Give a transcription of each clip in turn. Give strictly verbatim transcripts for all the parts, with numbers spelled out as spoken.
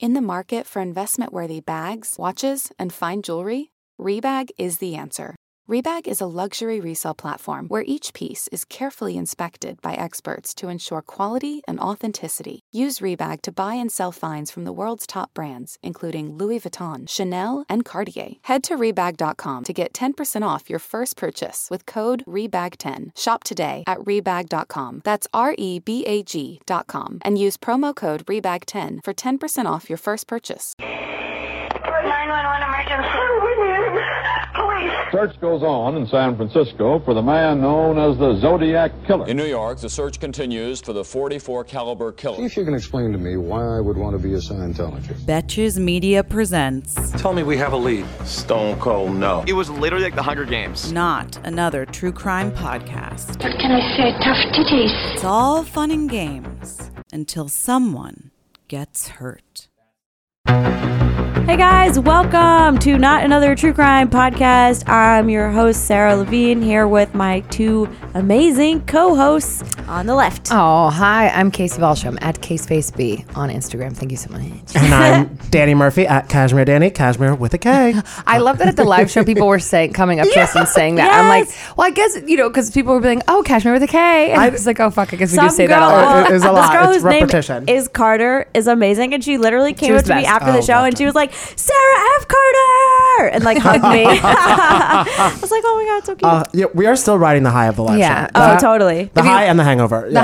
In the market for investment-worthy bags, watches, and fine jewelry, Rebag is the answer. Rebag is a luxury resale platform where each piece is carefully inspected by experts to ensure quality and authenticity. Use Rebag to buy and sell finds from the world's top brands, including Louis Vuitton, Chanel, and Cartier. Head to Rebag dot com to get ten percent off your first purchase with code Rebag ten. Shop today at Rebag dot com. That's R E B A G dot com. And use promo code Rebag ten for ten percent off your first purchase. nine one one emergency. Police. Search goes on in San Francisco for the man known as the Zodiac Killer. In New York, the search continues for the forty-four caliber killer. See if you can explain to me why I would want to be a Scientologist. Betches Media presents. Tell me we have a lead. Stone Cold no. It was literally like the Hunger Games. Not another true crime podcast. What can I say? Tough titties. It's all fun and games until someone gets hurt. Hey guys, welcome to Not Another True Crime Podcast. I'm your host, Sarah Levine, here with my two amazing co-hosts on the left. Oh, hi, I'm Casey Balsham at CaseFaceB on Instagram. Thank you so much. And I'm Danny Murphy at Cashmere Danny, Cashmere with a K. I love that at the live show, people were saying, coming up to us and saying that. Yes. I'm like, well, I guess, you know, because people were being, oh, Cashmere with a K. And I was like, oh, fuck, I guess we Some do say girl, that a lot. It is a this lot. girl It's whose repetition. name is Carter is amazing, and she literally came She was up to me best. after the Oh, show, love and that. she was like, Sarah F. Carter! And like hugged me. I was like, oh my God, so cute. Uh, yeah, we are still riding the high of the live Yeah. show. oh, The- totally. The If you- high and the hangover. The yeah.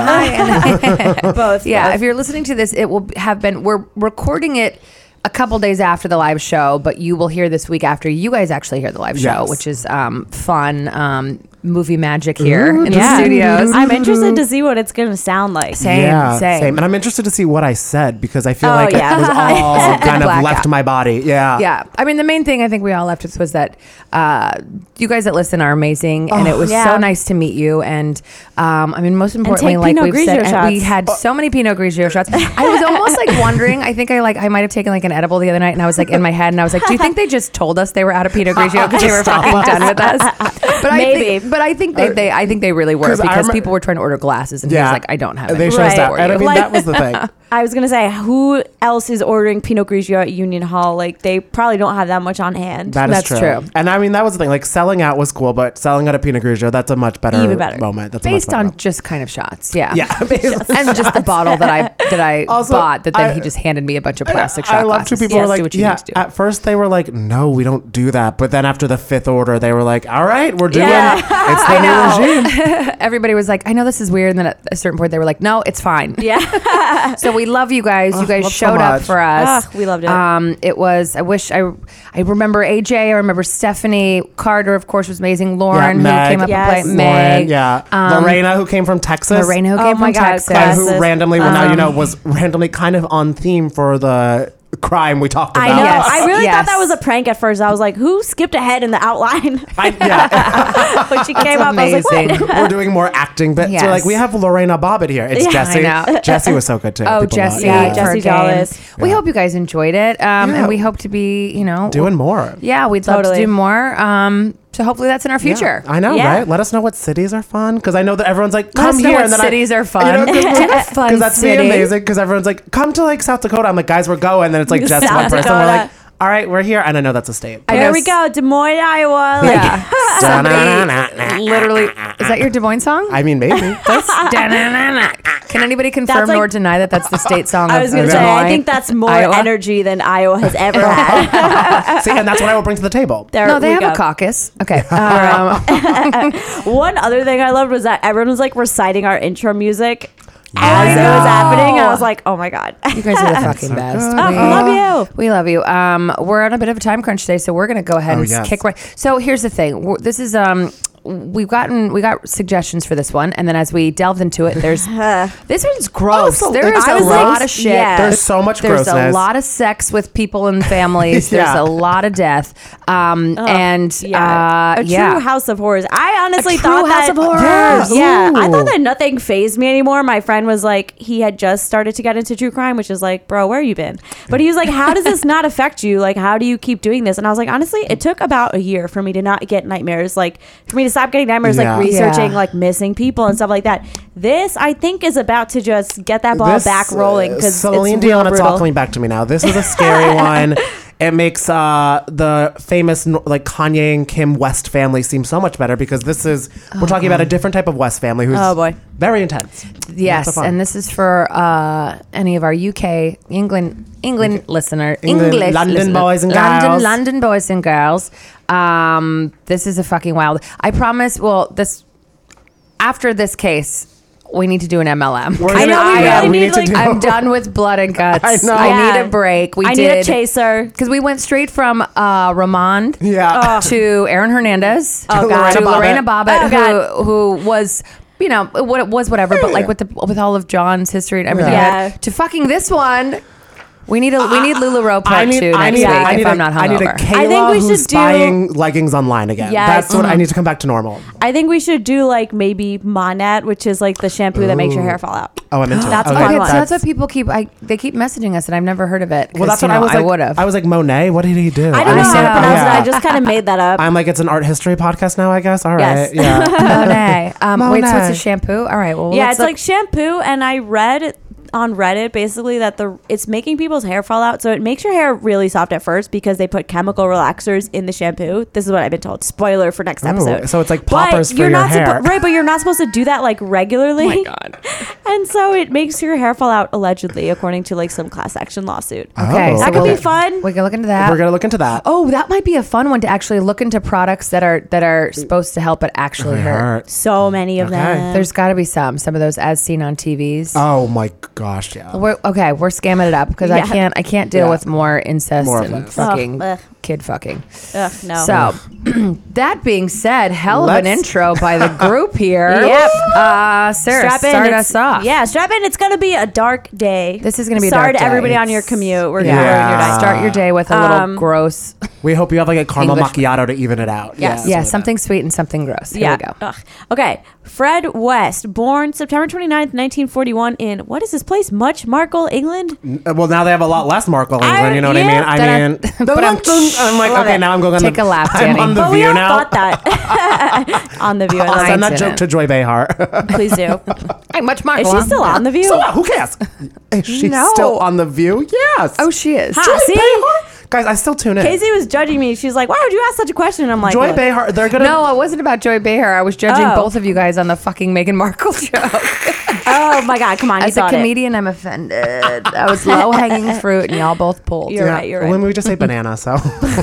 high and Both. Yeah, both. if you're listening to this, it will have been, we're recording it a couple days after the live show, but you will hear this week after you guys actually hear the live show, Yes. which is um, fun. Um, movie magic here Ooh, in Yeah. the studios. I'm interested to see what it's going to sound like. Same, yeah, same. And I'm interested to see what I said because I feel Oh, like yeah. it was all kind of Blackout. left my body. Yeah. Yeah. I mean, the main thing I think we all left with was that uh, you guys that listen are amazing. And Oh, it was yeah. so nice to meet you. And um, I mean, most importantly, take like Pinot we've said, Grigio and we shots. had so many Pinot Grigio shots. I was almost like wondering, I think I like, I might have taken like an edible the other night and I was like in my head and I was like, do you think they just told us they were out of Pinot Grigio because they were fucking done with us? But Maybe. I think, but I think they, they, I think they really were 'Cause I because remember- people were trying to order glasses and he Yeah. was like, I don't have it. They showed us Right. that. And I mean, Like- that was the thing. I was going to say, who else is ordering Pinot Grigio at Union Hall? Like, they probably don't have that much on hand. That is That's true. true. And I mean, that was the thing. Like, selling out was cool, but selling out a Pinot Grigio, that's a much better, Even better. moment. That's a Based much better on moment. just kind of shots. Yeah. Yeah. and just the bottle that I that I Also, bought that then I- he just handed me a bunch of plastic shot I love two glasses. people Yes, were do like, what you yeah, need to do. at first they were like, no, we don't do that. But then after the fifth order, they were like, all right, we're doing Yeah. it's the new regime. Everybody was like, I know this is weird. And then at a certain point, they were like, no, it's fine. Yeah. So we love you guys. You Oh, guys love so showed up much. for us. Ah, we loved it. Um, it was, I wish I, I remember A J. I remember Stephanie. Carter, of course, was amazing. Lauren, Yeah, who came up Yes. and played. Lauren, Meg. yeah. Um, Lorena, who came from Texas. Lorena, who Oh came my from God, Texas. And classes. who randomly, well, now you Um, know, was randomly kind of on theme for the crime we talked about. I know. Yes, I really yes. thought that was a prank at first. I was like, who skipped ahead in the outline? I, yeah. When she came up, I was like, amazing. what? We're doing more acting bits. Yes. We're like, we have Lorena Bobbitt here. It's Yeah. Jesse. I know. Jesse was so good too. Oh, People Jesse. love- Yeah, for Jesse a game. Jollis. We Yeah. hope you guys enjoyed it. Um, Yeah. And we hope to be, you know, Doing more. Yeah, we'd love Totally. to do more. Um, so hopefully that's in our future. Yeah, I know, Yeah. right? Let us know what cities are fun because I know that everyone's like, Let come us know here. what and then cities I, are fun. You know, Do a fun because that's me city. amazing because everyone's like, come to like South Dakota. I'm like, guys, we're going. And then it's like just South one person. We're Dakota. like, all right, we're here. And I know that's a state. I There know we s- go, Des Moines, Iowa. Like, Yeah. Somebody literally, is that your Des Moines song? I mean, maybe. Can anybody confirm That's like- nor deny that that's the state song I of was going to Des say, I Moines, think that's more Iowa? energy than Iowa has ever had. See, and that's what I will bring to the table. There No, they we have go. a caucus. Okay. Um, One other thing I loved was that everyone was like reciting our intro music I as it know. was happening. I was like, oh my God. you guys are the fucking best. Oh, We- love you. We love you. Um, we're on a bit of a time crunch today, so we're going to go ahead Oh, and yes. kick right. So here's the thing. We're- This is um, we've gotten we got suggestions for this one, and then as we delved into it, there's this one's gross. Also, there is I a was lot like, of shit. yeah. There's so much There's grossness. a lot of sex with people and families. There's Yeah. a lot of death. Um, and Yeah. uh, a true yeah. house of horrors. I honestly A true thought house that, of horrors. Yeah, yeah. I Ooh. thought that nothing phased me anymore. My friend was like, he had just started to get into true crime, which is like, bro, where you been? But he was like, how does this not affect you? Like, how do you keep doing this? And I was like, honestly, it took about a year for me to not get nightmares. Like, for me to stop getting nightmares, Yeah. like researching Yeah. like missing people and stuff like that. This, I think, is about to just get that ball This, back rolling because Celine it's Dion, real it's all brutal. coming back to me now. This is a scary one. It makes uh, the famous like Kanye and Kim West family seem so much better because this is we're talking about a different type of West family who's Oh, boy. very intense. Yes, Lots of fun. and this is for uh, any of our U K, England, England listener, England, English London listener. boys and London, girls. London boys and girls. Um, this is a fucking wild. I promise. Well, this after this case. We need to do an M L M. We're I know, gonna- we yeah, really we need, to like- do- I'm done with blood and guts. I know. I Yeah. need a break. We I did need a chaser. because we went straight from uh, Ramond Yeah. to Aaron Hernandez Oh, to God. to Lorena Lorena Bobbitt, Oh, God. who who was. You know, what it was, whatever. But like with the with all of John's history and everything, Yeah. like that, to fucking this one, we need a we need LuLaRoe part I need, two I next need, week I need if a, I'm not I need a hungover. Kayla I think we who's should do- buying leggings online again. Yes. That's what I Mhm. need to come back to normal. I think we should do like maybe Monat, which is like the shampoo that makes your hair fall out. Oh, I'm into it. That's a Okay, fun Okay, one. so that's what people keep. I they keep messaging us, and I've never heard of it. Well, that's you what know, I was like. would have. I was like, Monet. What did he do? I don't know I'm how so- to pronounce yeah. it. I just kind of made that up. I'm like, it's an art history podcast now, I guess. All right. Yes. Yeah. Monet. Um, Wait, so it's Monet. a shampoo? All right. Well, yeah, let's it's look- like shampoo, and I read on Reddit basically that the it's making people's hair fall out. So it makes your hair really soft at first because they put chemical relaxers in the shampoo. This is what I've been told. Spoiler for next Ooh, episode. so it's like But poppers for you're your not hair. suppo- right, but you're not supposed to do that like regularly. Oh my God. And so it makes your hair fall out allegedly, according to like some class action lawsuit. Okay, Oh. so That could we'll- be fun. We can look into that. We're gonna look into that. Oh, that might be a fun one to actually look into products that are that are supposed to help but actually It hurt. hurts. So many of Okay. them. There's got to be some. Some of those as seen on T Vs. Oh my gosh, yeah. We're, okay, we're scamming it up because I Yeah. can't. I can't deal Yeah. with more incest More of and this. fucking Ugh, ugh. kid fucking. Ugh, no. So, that being said, hell of an Let's- intro by the group here. Yep. Uh, Sarah, strap in. start it's- us off. Yeah, strap in. It's going to be a dark day. This is gonna be a Sorry dark to everybody day. on your commute. We're Yeah. going to ruin your night. Start your day with a little Um, gross. We hope you have like a caramel English- macchiato to even it out. Yes. Yeah, Yeah, that's what something sweet and something gross. Here yeah. we go. Ugh. Okay. Fred West, born September twenty-ninth, nineteen forty-one in, what is this place? Much Markle, England? Uh, Well, now they have a lot less Markle England. I- you know what yeah. I mean? I Da-da. mean, But I'm- I'm like, Love okay, it. now I'm going on Take the, a lap, I'm Danny. on the But we View all now. thought that on The View. I'll I send love that didn't. joke to Joy Behar. it. Please do. Hey, much Markle. Is she still on The View? So what? Who cares? Is she No. still on the View? Yes. Oh, she is. Ha, Joy see? Behar? Guys, I still tune in. Casey was judging me. She's like, why would you ask such a question? And I'm like, Joy look, Behar, they're gonna. No, it wasn't about Joy Behar. I was judging Oh. both of you guys on the fucking Meghan Markle joke. oh my God, come on. As you a thought it. comedian, I'm offended. I was low hanging fruit, and y'all both pulled. You're right, you're right. When we just say banana, so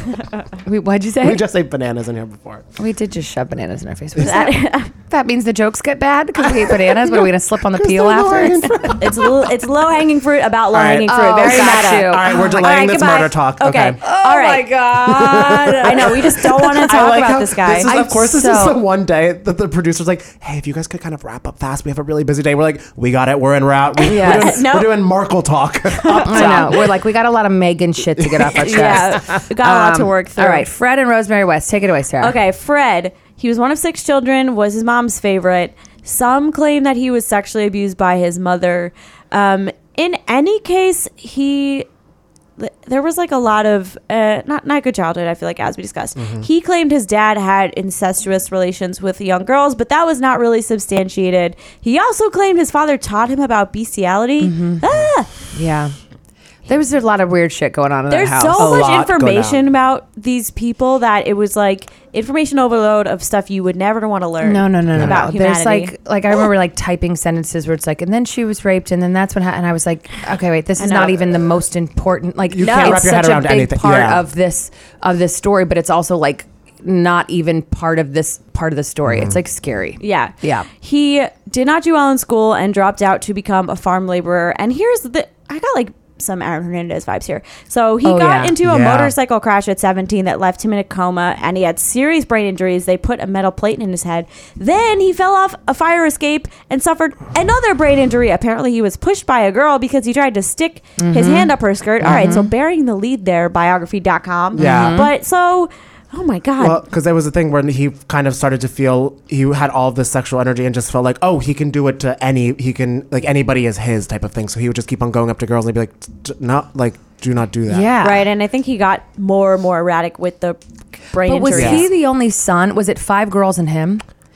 We, what'd you say? we just say bananas in here before. We did just shove bananas in our face. What is that? That means the jokes get bad because we ate bananas. What are we gonna slip on the peel after? It's low, it's low hanging fruit about low All right. hanging fruit. Oh, Very got meta. you. All right, we're All delaying right, this goodbye. murder talk. Okay. Okay. All right. god! I know. We just don't want to I talk like about how this guy. This is, of I'm course, this so- is the one day that the producer's like, "Hey, if you guys could kind of wrap up fast, we have a really busy day." We're like, "We got it. We're en route. We, Yes. we're, doing, No. we're doing Markle talk." Up I top. know. We're like, we got a lot of Megan shit to get off our chest. yeah, we got a lot to Um, work through. All right, Fred and Rosemary West, take it away, Sarah. Okay, Fred. He was one of six children. Was his mom's favorite. Some claim that he was sexually abused by his mother. Um, in any case, he. There was like a lot of uh, not not good childhood. I feel like, as we discussed, Mm-hmm. he claimed his dad had incestuous relations with young girls, but that was not really substantiated. He also claimed his father taught him about bestiality. Mm-hmm. Ah! Yeah. There was a lot of weird shit going on in There's that so house. A much lot go information down. about these people that it was like information overload of stuff you would never want to learn. No, no, no, no. About no. There's humanity. like, like I remember like typing sentences where it's like, and then she was raped, and then that's what happened. And I was like, okay, wait, this I is know. not even the most important. Like, You no, can't it's wrap your such head around a big anything. part Yeah. of this of this story, but it's also like not even part of this part of the story. Mm-hmm. It's like scary. Yeah. Yeah. He did not do well in school and dropped out to become a farm laborer. And here's the I got like some Aaron Hernandez vibes here. So he Oh, got yeah. into a Yeah. motorcycle crash at seventeen that left him in a coma, and he had serious brain injuries. They put a metal plate in his head. Then he fell off a fire escape and suffered another brain injury. Apparently he was pushed by a girl because he tried to stick his hand up her skirt. All right, so burying the lead there, biography dot com. Yeah. But so oh my God. Well, because there was a thing where he kind of started to feel he had all of this sexual energy and just felt like, oh, he can do it to any, he can, like, anybody is his type of thing. So he would just keep on going up to girls and he'd be like, "D- not, like, do not do that. Yeah. Right, and I think he got more and more erratic with the brain But was injuries. he the only son? Was it five girls and him?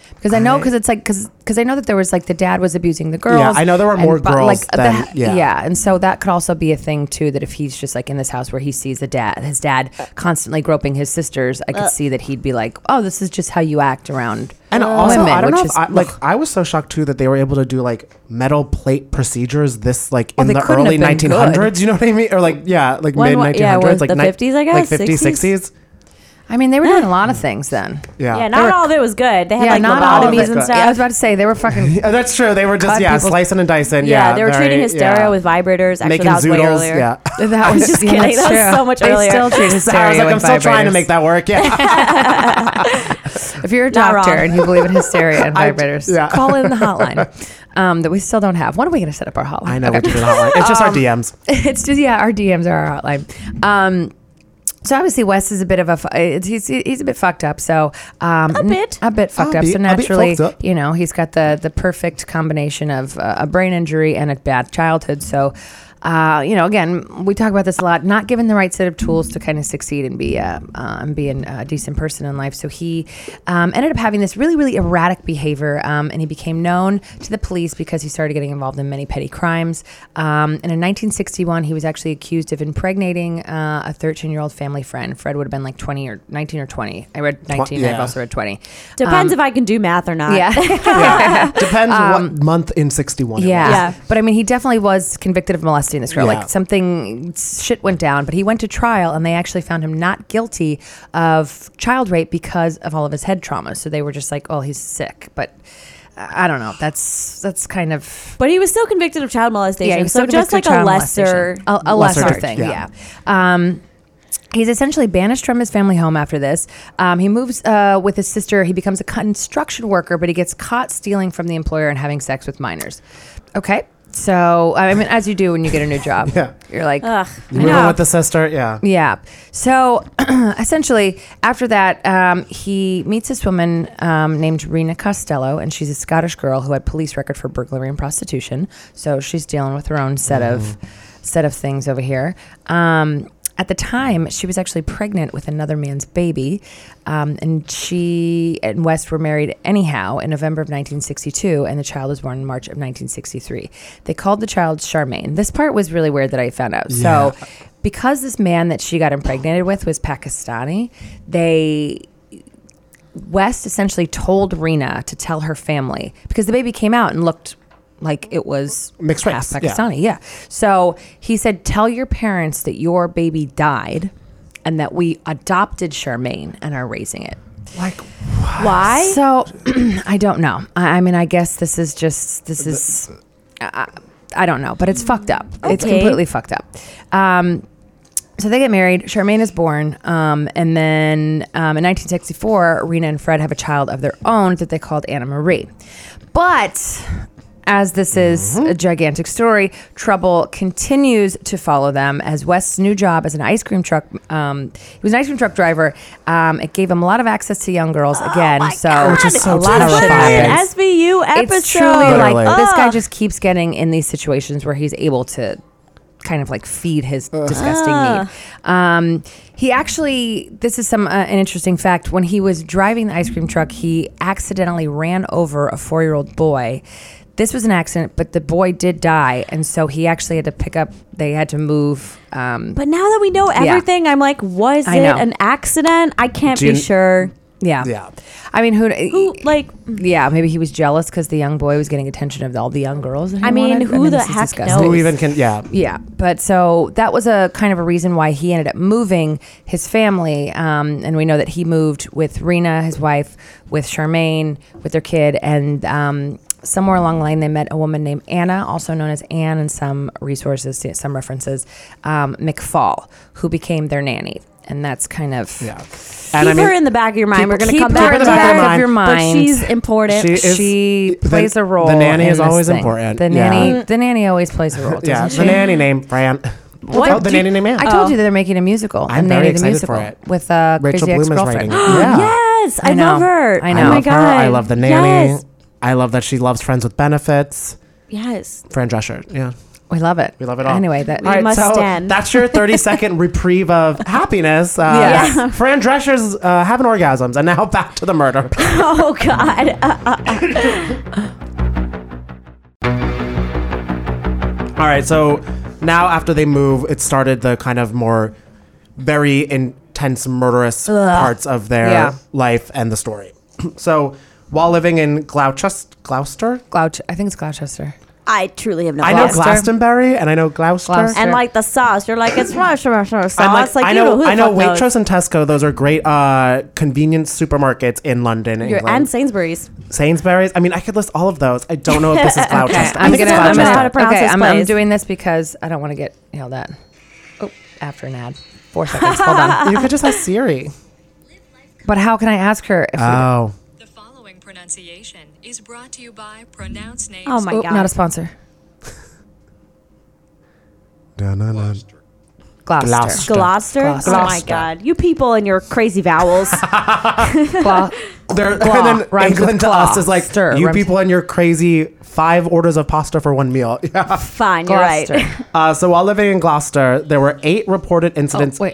Because I know, I- because it's like, because because I know that there was like the dad was abusing the girls. Yeah, I know there were and more bu- girls Like than- the, yeah. yeah, and so that could also be a thing too. That if he's just like in this house where he sees the dad, his dad constantly groping his sisters, I could see that he'd be like, oh, this is just how you act around. And also, women, I don't know. which If I, is- like, I was so shocked too that they were able to do like metal plate procedures this like Oh, in they the couldn't early have been nineteen hundreds. You know what I mean? Or like yeah, like When mid wa- nineteen yeah, hundreds, was like the ni- fifties, I guess, like fifties, sixties? sixties. I mean, they were doing a lot of things then. Yeah, Yeah, not all of it was good. They had Yeah, like not all of lobotomies it. and good. stuff. Yeah, I was about to say they were fucking. Yeah, that's true. They were just Cut yeah, people- slicing and dicing. yeah, Yeah, they were very- treating hysteria yeah. with vibrators. Actually, making that was way zoodles. earlier. Yeah, That was just yeah, kidding. that's That was true. so much They earlier. still treat I was hysteria like, with I'm still trying to vibrators. make that work. Yeah, If you're a Not doctor wrong. and you believe in hysteria and I- vibrators, yeah. call in the hotline um, that we still don't have. When are we going to set up our hotline? I know Okay. what you're doing. Hotline. It's just our Um, D Ms. It's just yeah, our D Ms are our hotline. Um, so obviously Wes is a bit of a fu- it's, he's he's a bit fucked up. So um, A bit. a bit fucked A up. bit- So a bit naturally, fucked up. you know, he's got the the perfect combination of uh, a brain injury and a bad childhood. So. Uh, you know, again, we talk about this a lot. Not given the right set of tools to kind of succeed and be uh, uh, and be an- a decent person in life. So he um, ended up having this really, really erratic behavior, um, and he became known to the police because he started getting involved in many petty crimes. Um, and in nineteen sixty-one, he was actually accused of impregnating uh, a thirteen-year-old family friend. Fred would have been like twenty or nineteen or twenty. I read nineteen. I've yeah. also read twenty. Depends Um, if I can do math or not. Yeah. Yeah, depends what month in sixty-one. it Yeah. was. Yeah. But I mean, he definitely was convicted of molesting this girl. Yeah. Like something, shit went down, but he went to trial and they actually found him not guilty of child rape because of all of his head trauma. So they were just like, oh, he's sick. But I don't know. That's, that's kind of. But he was still convicted of child molestation. Yeah, he was so still just like convicted of a child lesser. molestation. A, a Lesser lesser, thing, thing, yeah. yeah. Um, he's essentially banished from his family home after this. Um, he moves uh, with his sister. He becomes a construction worker, but he gets caught stealing from the employer and having sex with minors. Okay. So, I mean, as you do when you get a new job. Yeah. You're like, Ugh. You moving with the sister? Yeah. yeah. So essentially, after that, um, he meets this woman um, named Rena Costello, and she's a Scottish girl who had police record for burglary and prostitution. So she's dealing with her own set of set of things over here. Um, at the time, she was actually pregnant with another man's baby, um, and she and West were married anyhow in November of nineteen sixty-two, and the child was born in March of nineteen sixty-three. They called the child Charmaine. This part was really weird that I found out. Yeah. So, because this man that she got impregnated with was Pakistani, they West essentially told Rena to tell her family because the baby came out and looked like it was Mixed half race, yeah. Pakistani. Yeah. So he said, tell your parents that your baby died and that we adopted Charmaine and are raising it. Like, Why? So I don't know. I, I mean, I guess this is just, this is, I, I don't know, but it's fucked up. It's Okay. completely fucked up. Um, so they get married. Charmaine is born. Um, and then um, in nineteen sixty-four, Rena and Fred have a child of their own that they called Anna Marie. But as this is a gigantic story, trouble continues to follow them as West's new job as an ice cream truck. Um, he was an ice cream truck driver. Um, it gave him a lot of access to young girls again. so Which is so a lot of shit terrifying. An happens. S V U episode. It's truly like Literally. this guy Ugh. just keeps getting in these situations where he's able to kind of like feed his disgusting Ugh. need. Um, he actually, this is some uh, an interesting fact. When he was driving the ice cream truck, he accidentally ran over a four-year-old boy. This was an accident, but the boy did die, and so he actually had to pick up. They had to move. Um, But now that we know everything, I'm like, was I it know. an accident? I can't Do be you- sure. yeah, Yeah. I mean, who? Who, like, Yeah, maybe he was jealous because the young boy was getting attention of all the young girls. that he I mean, wanted. who the this is heck disgusting. knows? Who even can? Yeah. Yeah, but so that was a kind of a reason why he ended up moving his family. Um, and we know that he moved with Rena, his wife, with Charmaine, with their kid. And um, somewhere along the line, they met a woman named Anna, also known as Anne in some resources, some references, um, McFall, who became their nanny. And that's kind of... Yeah. keep And I mean, her in the back of your mind. keep- We're going to keep come her back in to the back that. of your But mind. she's important. She She, is- plays the- a role. the nanny in is this always thing. important. The Yeah. nanny, the nanny always plays a role. yeah. doesn't The she? nanny name Fran. What? Oh, the nanny name Anne. I told you that they're making a musical. I'm the very Nanny the excited musical for it. with uh, Rachel Crazy Bloom is Ex-Girlfriend. writing. Yeah. Yes, I, I know. love her. I Oh know. I my love god, her. I love the nanny. Yes, I love that she loves Friends with Benefits. yes. Fran Drescher. Yeah. We love it. We love it all. Anyway, that all right, must so stand. that's your thirty second reprieve of happiness. Uh, Yeah. Fran Drescher's uh, having orgasms, and now back to the murder. Oh God. All right, so now after they move, it started the kind of more very intense, murderous parts of their Yeah. life and the story. So while living in Gloucester, Gloucester, Glouc- I think it's Gloucester. I truly have no I know Gloucester. Glastonbury and I know Gloucester. Gloucester. And like the sauce, you're like it's Russian Russian sauce. I'm like, like I you know, who the I know fuck knows? Waitrose and Tesco. Those are great uh, convenience supermarkets in London, You're- England. and Sainsbury's. Sainsbury's. I mean, I could list all of those. I don't know if this is Gloucester. I I'm think gonna. it's I'm Gloucester. how to gonna. pronounce Okay, this I'm, I'm place. doing this because I don't want to get yelled at. Oh, after an ad. Four seconds. Hold on. You could just ask Siri. But how can I ask her? If we- Oh. The following pronunciation is brought to you by Pronounce Names. Oh my Oh, God. not a sponsor. No, no, no. Gloucester. Gloucester. Gloucester? Gloucester. Oh my God. You people and your crazy vowels. Glo- They're, Glau and then rhymes with England to us is like, Gloucester. you Rhymes- people and your crazy five orders of pasta for one meal. Yeah. Fine, you're right. Gloucester. Uh, so while living in Gloucester, there were eight reported Oh, incidents. wait.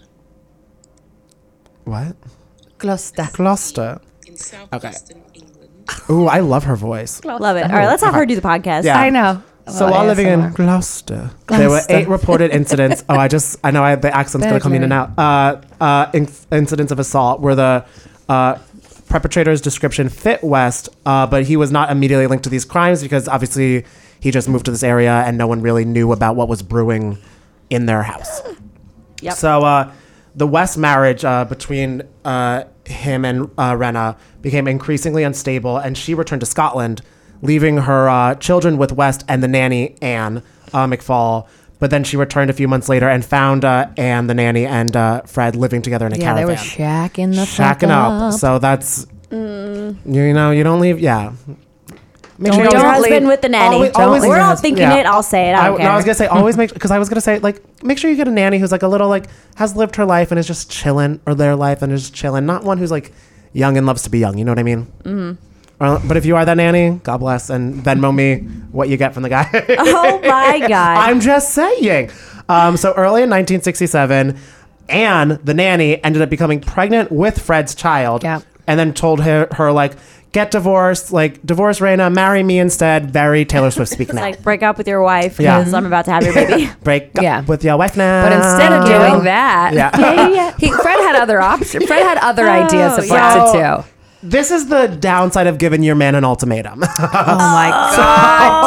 What? Gloucester. Gloucester. In Okay. southwestern England. Ooh, I love her voice. Love it. All right, let's have her do the podcast. Yeah. I know. So Well, while living A S M R. in Gloucester, there were Gloucester. eight reported incidents. Oh, I just, I know I, the accent's going to come in and out. Uh, uh, in, incidents of assault where the uh, perpetrator's description fit West, uh, but he was not immediately linked to these crimes because obviously he just moved to this area and no one really knew about what was brewing in their house. Yep. So uh, the West marriage uh, between uh, him and uh, Renna became increasingly unstable, and she returned to Scotland, leaving her uh, children with West and the nanny, Anne uh, McFall. But then she returned a few months later and found uh, Anne, the nanny, and uh, Fred living together in a Yeah, they caravan. were shacking the fuck Shacking up. up. So that's, you know, you don't leave, yeah. Make Don't you Your Don't husband leave- with the nanny. Always- always leave We're your all husband- thinking yeah. it. I'll say it. I I, don't no, care. I was gonna say always make because I was gonna say like make sure you get a nanny who's like a little like has lived her life and is just chilling or their life and is just chilling, not one who's like young and loves to be young. You know what I mean? Mm-hmm. Uh, but if you are that nanny, God bless, and Venmo me what you get from the guy. Oh my God. I'm just saying. Um, so early in nineteen sixty-seven, Anne, the nanny, ended up becoming pregnant with Fred's child, Yeah. and then told her, her like, get divorced, like divorce Raina, marry me instead. Very Taylor Swift speak It's now. like break up with your wife Yeah. because I'm about to have your baby. Break up Yeah. with your wife now. But instead of doing that, Yeah. yeah, yeah. he, Fred had other options. Fred had other ideas of what yeah. to do. This is the downside of giving your man an ultimatum. Oh my God,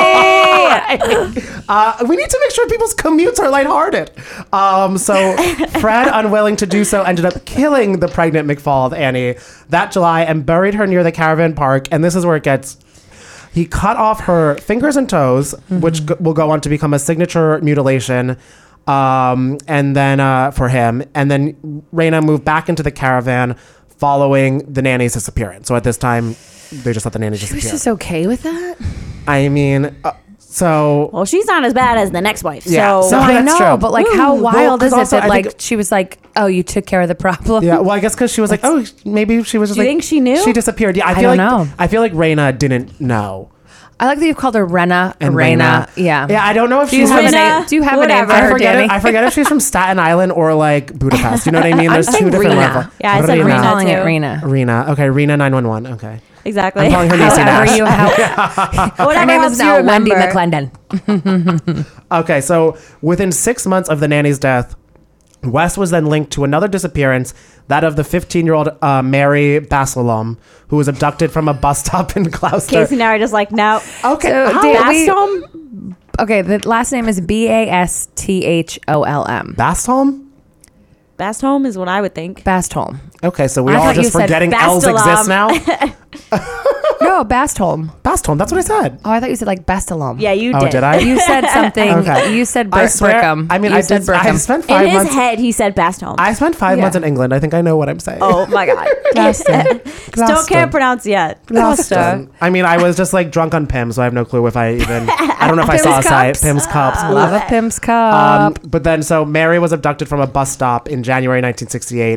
Danny! Uh, we need to make sure people's commutes are lighthearted. Um, so Fred, unwilling to do so, ended up killing the pregnant McFall of Annie that July and buried her near the caravan park. And this is where it gets... He cut off her fingers and toes, mm-hmm. which g- will go on to become a signature mutilation um, and then uh, for him. And then Raina moved back into the caravan following the nanny's disappearance. So at this time, they just let the nanny She disappear. was just okay with that? I mean... Uh, So Well, she's not as bad as the next wife. Yeah, So, so- I that's know, true. but like, how Well, wild 'cause is it also that I like think- she was like, "Oh, you took care of the problem." Yeah, well, I guess because she was like, oh, maybe she was just Do you like, think she knew? She disappeared. Yeah, I I feel don't like know. I feel like Raina didn't know. I like that you've called her Renna And Raina. Raina. Yeah, Yeah, I don't know if Do you she's have from a Raina, name? Do you have a name whatever. for I her, forget Danny? it. I forget if she's from Staten Island or like Budapest. You know what I mean? There's I'm two saying different Rena. levels. Yeah, I said I'm Rena. calling it too. Rena. Rena. Okay, Rena nine one one. Okay. exactly. I'm calling her Niecy However Nash. you have. Whatever Her name helps is you now Wendy remember. McClendon. Okay, so within six months of the nanny's death, West was then linked to another disappearance, that of the fifteen-year-old uh, Mary Basilom, who was abducted from a bus stop in Gloucester. Casey and I are just like, no. Okay, So, how- Dan- we- Bastom? Okay, the last name is B A S T H O L M. Bastholm? Bastholm is what I would think. Bastholm. Okay, so we I all thought you just said forgetting L's Bastalom. exist now. No, Bastholm. Bastholm, that's what I said. Oh, I thought you said like Bastalom. Yeah, you Oh, did. did I? You said something. Okay. You said I Bur- swear. Brickham. I mean, you I said did. I Brickham. spent In five his months. head, he said Bastholm. I spent five Yeah. months in England. I think I know what I'm saying. oh my God. Gloucester. Still can't pronounce yet. Gloucester. I mean, I was just like drunk on Pim, so I have no clue if I even. I don't know if I saw a Pim's site. Cups. Pim's Cups. Love a Pim's Cup. Um, but then, so Mary was abducted from a bus stop in January nineteen sixty-eight.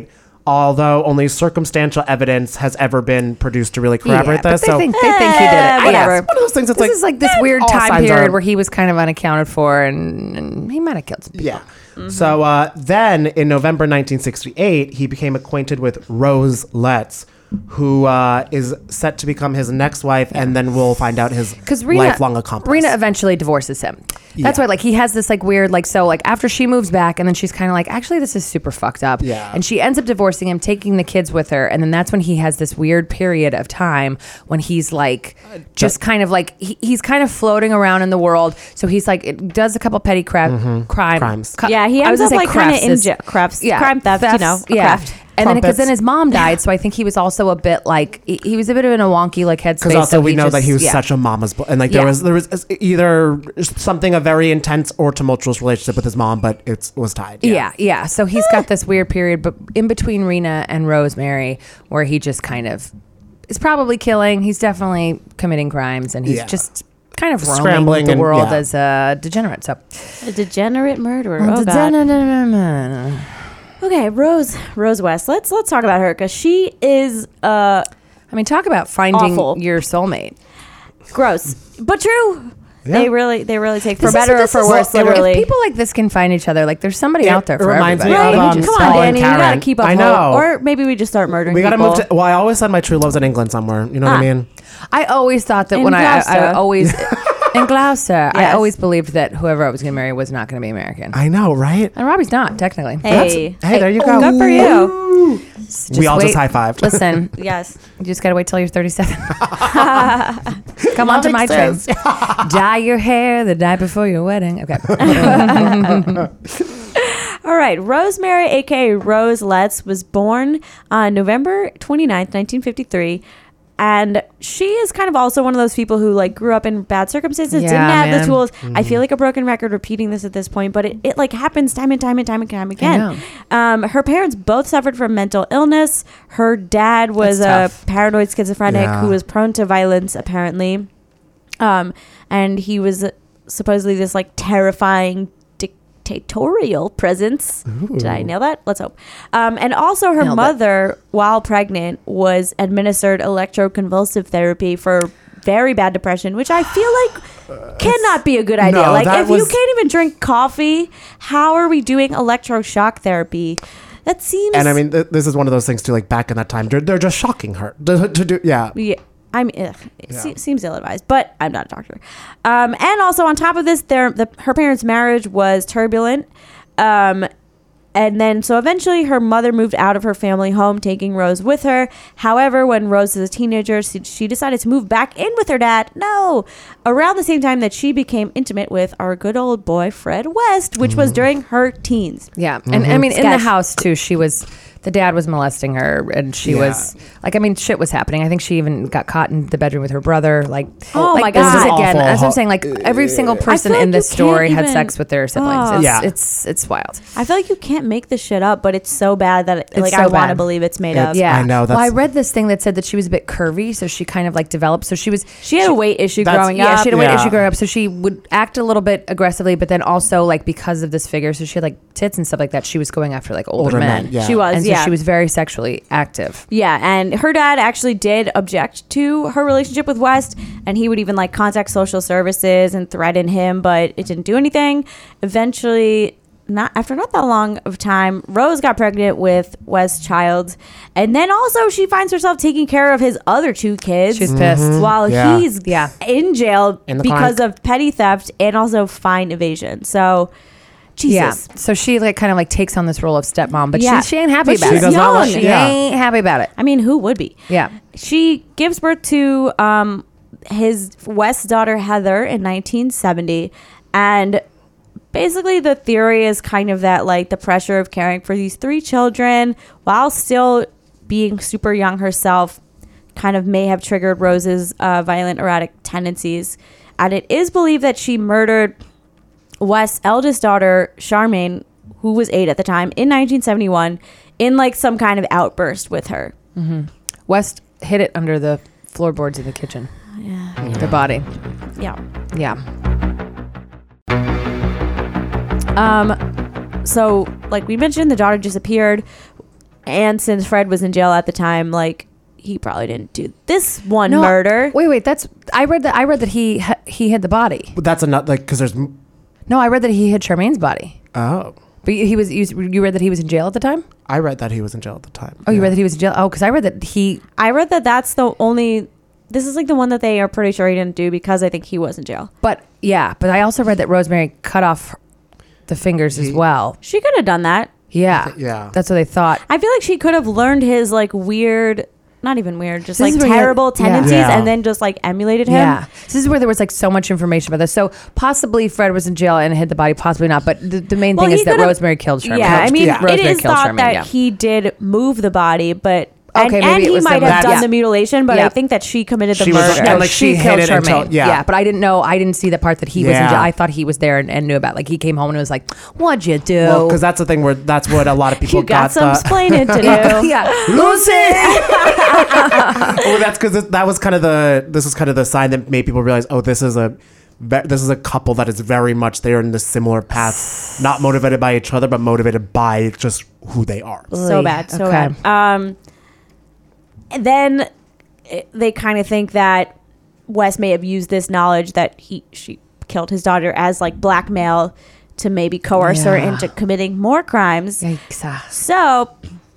although only circumstantial evidence has ever been produced to really corroborate yeah, this. But they so think, they think he did Eh, it. whatever. Yeah. it's one of those things. It's This like is like this eh, weird all time signs period are- where he was kind of unaccounted for, and, and he might have killed some people. Yeah. So uh, then in November nineteen sixty-eight, he became acquainted with Rose Letts, who uh, is set to become his next wife, and then we'll find out his Because Rena, lifelong accomplice. Rena eventually divorces him. That's Yeah. why, like, he has this like weird, like, so like after she moves back, and then she's kind of like, actually, this is super fucked up. Yeah. And she ends up divorcing him, taking the kids with her, and then that's when he has this weird period of time when he's like, just kind of like he, he's kind of floating around in the world. So he's like, it does a couple petty crap crime Crimes. cu- Yeah, he I was ends gonna up say like kind of crafts in is- ja- crafts, yeah, crime theft, you know, thefts, a yeah. craft. And then because Crumpets. then his mom died, so I think he was also a bit like he, he was a bit of in a wonky like headspace. Because also so we he know just- that he was yeah. such a mama's boy, and like there Yeah. was there was either something a very intense or tumultuous relationship with his mom, but it was tied. Yeah. yeah, So he's got this weird period, but in between Rena and Rosemary, where he just kind of is probably killing. He's definitely committing crimes, and he's Yeah. just kind of roaming Scrambling the and- world yeah. as a degenerate. So, A degenerate murderer. Oh, God. Okay, Rose Rose West. Let's let's talk about her because she is uh I mean, talk about finding Awful. your soulmate. gross, but true. Yeah. They really they really take for This is- better or this for is- worse. if Literally, people like this can find each other, like there's somebody It- out there it for reminds me everybody. of, right? um, Come Stella on, and Danny. You gotta Karen. keep up. I hope. know. Or maybe we just start murdering. We gotta people. move to. Well, I always had my true loves in England somewhere. You know what I Ah. mean? I always thought that In when I, I, I Gloucester. always in Gloucester, I Yes. always believed that whoever I was going to marry was not going to be American. I know, right? And Robbie's not technically. Hey, Hey, there you go. Good for you. Just we all wait. just high fived. Listen, Yes. you just got to wait till you're thirty-seven. Come on to my train. Dye your hair the night before your wedding. Okay. All right. Rosemary, aka Rose Letts, was born on November twenty-ninth, nineteen fifty-three. And she is kind of also one of those people who like grew up in bad circumstances, Yeah, didn't have man. the tools. I feel like a broken record repeating this at this point, but it, it like happens time and time and time and time again. Um, her parents both suffered from mental illness. Her dad was That's a tough. paranoid schizophrenic Yeah. who was prone to violence, apparently. Um, and he was supposedly this like terrifying dictatorial presence. Did I nail that? Let's hope. Um, and also her Nailed it. mother, while pregnant, was administered electroconvulsive therapy for very bad depression, which I feel like cannot be a good idea. No, like that if you was- can't even drink coffee, how are we doing electroshock therapy? That seems And I mean, th- this is one of those things too. Like back in that time, they're, they're just shocking her to, to do. Yeah. Yeah, I mean, ugh, it Yeah. se- seems ill-advised, but I'm not a doctor. Um, and also on top of this, their the, her parents' marriage was turbulent. Um, and then, so eventually her mother moved out of her family home, taking Rose with her. However, when Rose was a teenager, she, she decided to move back in with her dad. No! Around the same time that she became intimate with our good old boy, Fred West, which was during her teens. Yeah. And I mean, in the Sketch. house too, she was, the dad was molesting her, and she Yeah. was like, I mean, shit was happening. I think she even got caught in the bedroom with her brother. Like, Oh like, my this is God. again, Awful. as I'm saying, like every single person feel in like this you can't story had even- sex with their siblings. Oh. It's, Yeah. it's, it's wild. I feel like you can't make this shit up, but it's so bad that, it, like, so I want to bad. believe it's made It's- up. Yeah. I know, Well, I that's- read this thing that said that she was a bit curvy, so she kind of like developed. So she was, She had a weight issue That's- growing yeah, up. she had a weight Yeah. issue growing up, so she would act a little bit aggressively, but then also like because of this figure, so she had like tits and stuff like that. She was going after like older, Older men. men, yeah. She was, and so yeah. she was very sexually active. Yeah, and her dad actually did object to her relationship with West, and he would even like contact social services and threaten him, but it didn't do anything. Eventually, not after not that long of time, Rose got pregnant with West's child, and then also she finds herself taking care of his other two kids. She's pissed. while Yeah. he's Yeah. in jail In the because clank. of petty theft and also fine evasion. So, Jesus. Yeah. So she like kind of like takes on this role of stepmom, but Yeah. she, she ain't happy But about she's it. She does not young. like- She yeah. ain't happy about it. I mean, who would be? Yeah. She gives birth to um, his West's daughter Heather in nineteen seventy, and basically the theory is kind of that like the pressure of caring for these three children while still being super young herself kind of may have triggered Rose's uh, violent erratic tendencies, and it is believed that she murdered West's eldest daughter Charmaine, who was eight at the time, in nineteen seventy-one in like some kind of outburst with her. West hid it under the floorboards of the kitchen. Yeah. The body. Yeah. Yeah. Um, so like we mentioned, the daughter disappeared. And since Fred was in jail at the time, like he probably didn't do this one No, murder. Wait, wait. That's I read that. I read that he he hid the body. But that's not like because there's. No, I read that he hid Charmaine's body. Oh. But he was. You, you read that he was in jail at the time. I read that he was in jail at the time. Oh, you read that he was in jail. Oh, because I read that he. I read that that's the only. This is like the one that they are pretty sure he didn't do because I think he was in jail. But yeah, but I also read that Rosemary cut off the fingers as well. She could have done that. Yeah, yeah. That's what they thought. I feel like she could have learned his like weird, not even weird, just This is like where he had- terrible yeah. tendencies, Yeah. and then just like emulated him. Yeah, this is where there was like so much information about this. So possibly Fred was in jail and hid the body, possibly not. But the, the main Well, thing he is that could've- Rosemary killed Charmaine. Yeah, I mean, Rosemary it is killed thought Charmaine, that yeah. he did move the body, but and, Okay, maybe and it he was might the- have done yeah. the mutilation, but Yeah. I think that she committed the She was- murder. and, like, she killed hid it until- Charmaine. yeah. but I didn't know. I didn't see the part that he was in Yeah. jail. I thought he was there and, and knew about. Like he came home and was like, "What'd you do?" Well, because that's the thing where that's what a lot of people You got some the- explaining to do. yeah, Lucy. Well, that's because that was kind of the this was kind of the sign that made people realize, oh, this is a ve- this is a couple that is very much there in the similar path, not motivated by each other, but motivated by just who they are. So bad, so Okay. bad. Um, and then it, they kind of think that Wes may have used this knowledge that he she killed his daughter as like blackmail to maybe coerce her Yeah. into committing more crimes. Yikes. So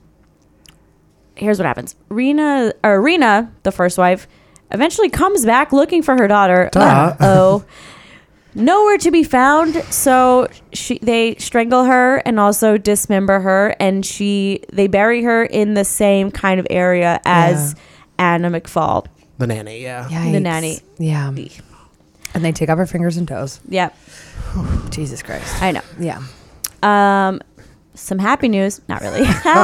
here's what happens: Rena or Rena, the first wife, eventually comes back looking for her daughter. Duh. Oh, nowhere to be found. So she they strangle her and also dismember her, and she they bury her in the same kind of area as Anna McFall. The nanny, yeah. Yikes. The nanny. Yeah. And they take off her fingers and toes. Yep, Jesus Christ. I know. Yeah. Um, some happy news. Not really.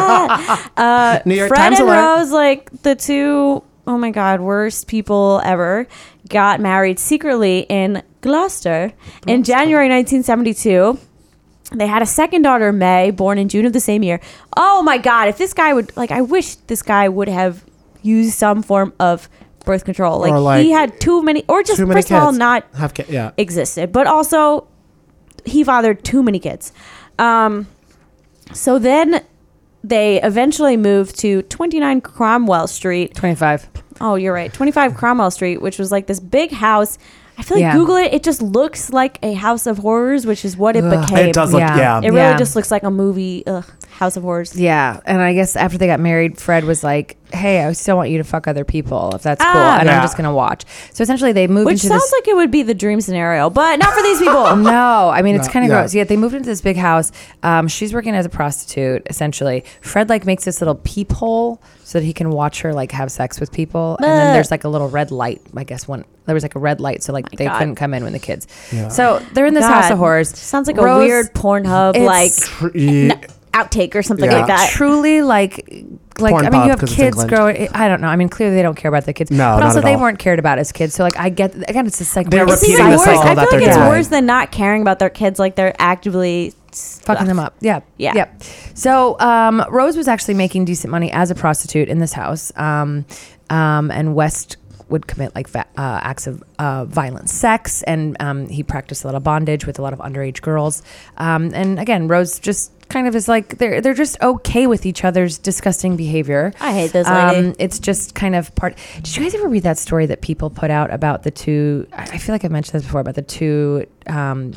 uh, New York Fred Times and alert. Rose, like the two, oh my God, worst people ever, got married secretly in Gloucester in January nineteen seventy-two. They had a second daughter, May, born in June of the same year. Oh my God, if this guy would, like, I wish this guy would have used some form of birth control. Like, Or, like, he had too many, or just, too many first of all, kids. not Have ki- yeah. existed, but also he fathered too many kids. Um, so then they eventually moved to twenty-nine Cromwell Street. twenty-five. Oh, you're right. twenty-five Cromwell Street, which was like this big house. I feel like Yeah. Google it. It just looks like a house of horrors, which is what it Ugh. became. It does look, Yeah. yeah. It really Yeah. just looks like a movie. Ugh, House of Horrors. Yeah, and I guess after they got married, Fred was like, "Hey, I still want you to fuck other people if that's cool, Ah. and Yeah. I'm just gonna watch." So essentially, they moved Which into sounds this. like it would be the dream scenario, but not for these people. No, I mean it's No, kind of yeah. gross. Yeah, they moved into this big house. Um, she's working as a prostitute. Essentially, Fred like makes this little peephole so that he can watch her like have sex with people. And then Ugh. there's like a little red light. I guess one there was like a red light, so like they God. couldn't come in when the kids. Yeah. So they're in this house God. of horrors. Sounds like a Rose- weird Pornhub It's like Tr- yeah. n- outtake or something Yeah. like that. Truly like like Porn I mean pub, you have 'cause it's kids England. growing I don't know I mean clearly they don't care about the kids No, but not also at they all. weren't cared about as kids so like I get again it's just like They're weird It's even repeating the worse. cycle I that feel like they're it's doing. worse than not caring about their kids. Like they're actively fucking them up. Yeah. Yeah. Yep. So um, Rose was actually making decent money as a prostitute in this house. Um, um, and West would commit like va- uh, acts of uh, violent sex. And um, he practiced a lot of bondage with a lot of underage girls. Um, and again, Rose just kind of is like, they're, they're just okay with each other's disgusting behavior. I hate this lady. Um, it's just kind of part. Did you guys ever read that story that people put out about the two? I I feel like I mentioned this before about the two um,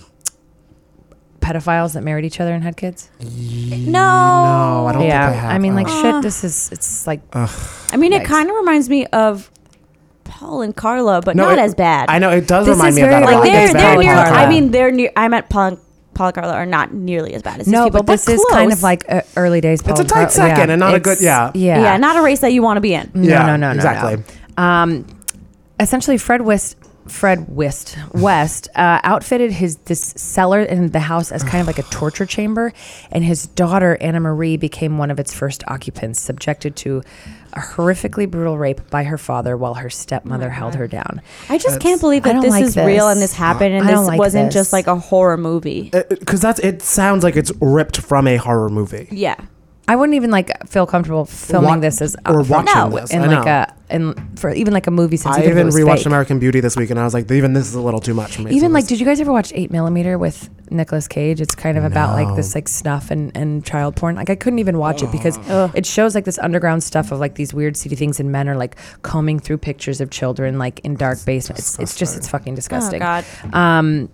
pedophiles that married each other and had kids. No. No, I don't yeah, think I have. I mean, like Uh, shit. This is it's like I mean, it Yikes. kind of reminds me of Paul and Carla, but No, not it- as bad. I know it does This remind is me of very that. a like lot. Like they're It's they're bad near. Carla. I mean, they're near. I meant Paul, and- Paul and Carla are not nearly as bad as these no, people. but this is kind of close. like uh, early days. Paul It's a and tight Carla. second Yeah, and not a it's- good- yeah. yeah, yeah, not a race that you want to be in. No, Yeah, no, no, no, exactly. no. Um, essentially, Fred West, Fred West, West uh, outfitted his this cellar in the house as kind of like a torture chamber, and his daughter Anna Marie became one of its first occupants, subjected to a horrifically brutal rape by her father while her stepmother held her down. I just can't believe I that don't this like is real this. and this happened and I this don't like wasn't this. just like a horror movie. Because that's it sounds like it's ripped from a horror movie. Yeah. I wouldn't even like feel comfortable filming Wa- this as or from- watching no, this, in I like know. a in for even like a movie sense. I even, if it even was rewatched fake. American Beauty this week, and I was like, even this is a little too much for me. Even So like, this- did you guys ever watch Eight Millimeter with Nicolas Cage? It's kind of about like No. this like snuff and, and child porn. Like I couldn't even watch it because it shows like this underground stuff of like these weird seedy things, and men are like combing through pictures of children like in dark basements. It's, it's just it's fucking disgusting. God. Um,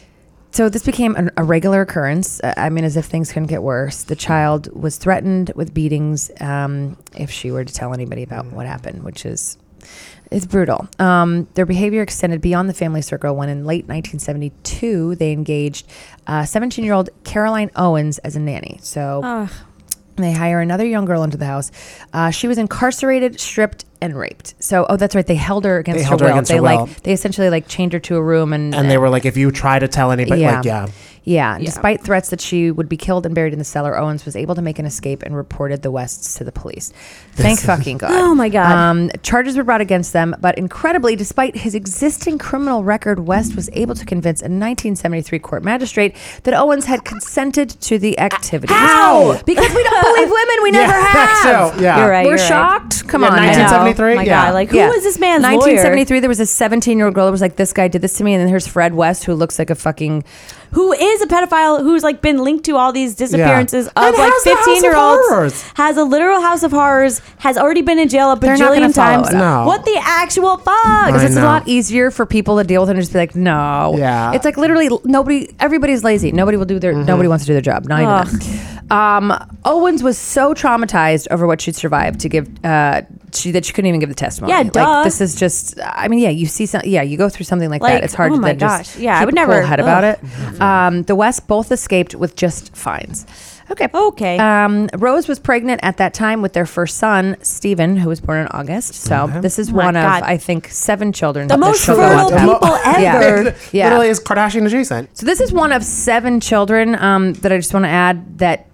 so this became an, a regular occurrence. Uh, I mean, as if things couldn't get worse. The child was threatened with beatings um, if she were to tell anybody about what happened, which is it's brutal. Um, their behavior extended beyond the family circle when in late nineteen seventy-two, they engaged uh, seventeen-year-old Caroline Owens as a nanny. So Ugh. they hire another young girl into the house. Uh, she was incarcerated, stripped, and raped. So, oh, that's right. They held her against They her held her will. against they her like will. they essentially like chained her to a room and and they were like, if you try to tell anybody, Yeah. like, yeah. Yeah. Despite threats that she would be killed and buried in the cellar, Owens was able to make an escape and reported the Wests to the police. Thank fucking God. Oh, my God. Um, charges were brought against them, but incredibly, despite his existing criminal record, West was able to convince a nineteen seventy-three court magistrate that Owens had consented to the activities. How? Because we don't believe women. We never Yeah, have. so, yeah. You're right. We're you're right. shocked. Come Yeah, on. nineteen now. seventy-three? Oh my Yeah. God. Like, who is this man's lawyer? nineteen seventy-three, there was a seventeen-year-old girl that was like, this guy did this to me. And then here's Fred West, who looks like a fucking... Who is a pedophile who's like been linked to all these disappearances And of like has the House of fifteen year olds, Horrors. has a literal House of Horrors, has already been in jail a They're not gonna bajillion follow times. it up. No. What the actual fuck? Because I it's a know. lot easier for people to deal with and just be like, no. Yeah. It's like literally nobody, everybody's lazy. Nobody will do their, Mm-hmm. nobody wants to do their job. Not Ugh. even them. Um, Owens was so traumatized over what she'd survived to give, uh, she, that she couldn't even give the testimony. Yeah, Like, duh. this is just, I mean, yeah, you see some, yeah, you go through something like, Like, that. It's hard oh to my then just gosh. Yeah, I keep would a never- cool head about ugh. it. Um, the West both escaped with just fines. Okay. Okay. Um, Rose was pregnant at that time with their first son, Stephen, who was born in August. So this is Oh my one God. of, I think, seven children. The that most this show fertile went through. people ever. Yeah. Yeah. Literally is Kardashian adjacent. So this is one of seven children um, that I just want to add that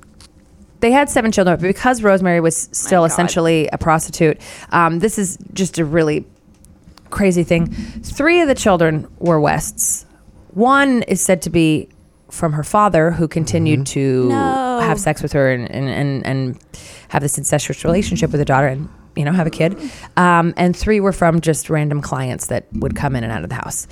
they had seven children, but because Rosemary was still essentially a prostitute, um, this is just a really crazy thing. Three of the children were Wests. One is said to be from her father, who continued to No. have sex with her and, and, and, and have this incestuous relationship with the daughter and, you know, have a kid. Um, and three were from just random clients that would come in and out of the house.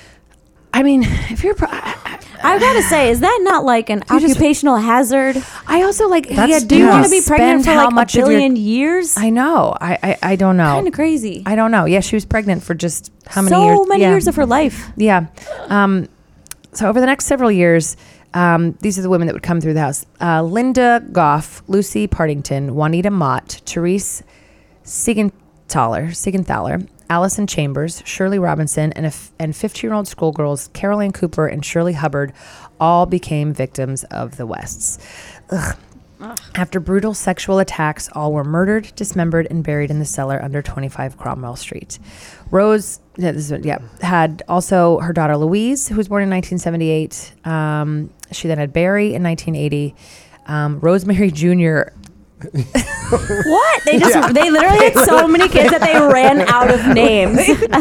I mean, if you're... Pro- I, I gotta say, is that not like an just- occupational hazard? I also like. That's- yeah, Do you Yeah. want to be pregnant spend for how like much a of your- billion years? I know. I, I I don't know. Kind of crazy. I don't know. Yeah, she was pregnant for just how many so years? many yeah. years of her life. Yeah. Um, so over the next several years, um, these are the women that would come through the house: uh, Linda Goff, Lucy Partington, Juanita Mott, Therese Siegenthaler, Siegenthaler, Allison Chambers, Shirley Robinson, and a f- and fifteen-year-old schoolgirls Caroline Cooper and Shirley Hubbard all became victims of the Wests. Ugh. After brutal sexual attacks, all were murdered, dismembered, and buried in the cellar under twenty-five Cromwell Street. Rose, yeah, this is, yeah, had also her daughter Louise, who was born in nineteen seventy-eight. Um, she then had Barry in nineteen eighty. Um, Rosemary Junior What? They just they literally had so many kids that they ran out of names.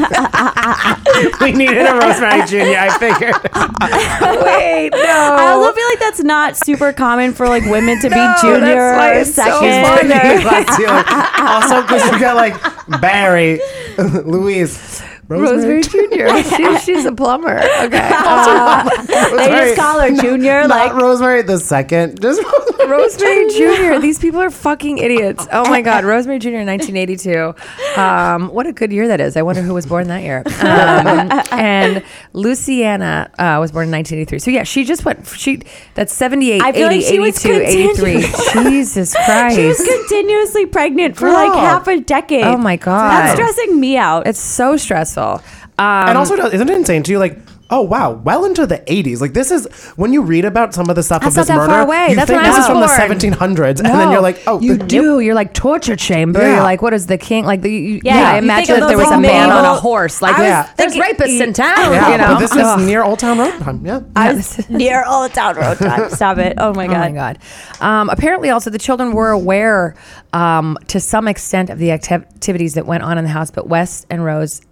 We needed a Rosemary Junior I figured. Wait, no. I also feel like that's not super common for like women to No, be junior that's why or it's so second. funny. Also, because you got like Barry, Louise, Rosemary Junior She, she's a plumber. Okay. They just call her junior. Not Like Rosemary the second. Just Rosemary Junior These people are fucking idiots. Oh my God. Rosemary Junior in nineteen eighty-two. Um, what a good year that is. I wonder who was born that year. Um, and Luciana uh, was born in nineteen eighty-three. So yeah, she just went, she that's seventy-eight, I feel eighty, like she was eighty-two, eighty-three. continuing- Jesus Christ. she was continuously pregnant for like Girl. half a decade. Oh my God. That's stressing me out. It's so stressful. Um, and also, isn't it insane too? Like, oh wow, well into the eighties. Like this is when you read about some of the stuff That's of this not that murder. far away. You That's think when I this was is from the born. seventeen hundreds, and then No, you're like, oh, you the- do. You're like torture chamber. Yeah. You're like, what is the king? Like, the, you, Yeah, yeah, I you think imagine of if there those, was a like, man on a medieval- horse. Like, I was Yeah. there's thinking- rapists in town. Yeah, you know, but this Ugh. is near Old Town Road time. Yeah. I was near Old Town Road time. Stop it. Oh my Oh God. my God. Um, apparently, also, the children were aware um, to some extent of the acti- activities that went on in the house, but West and Rose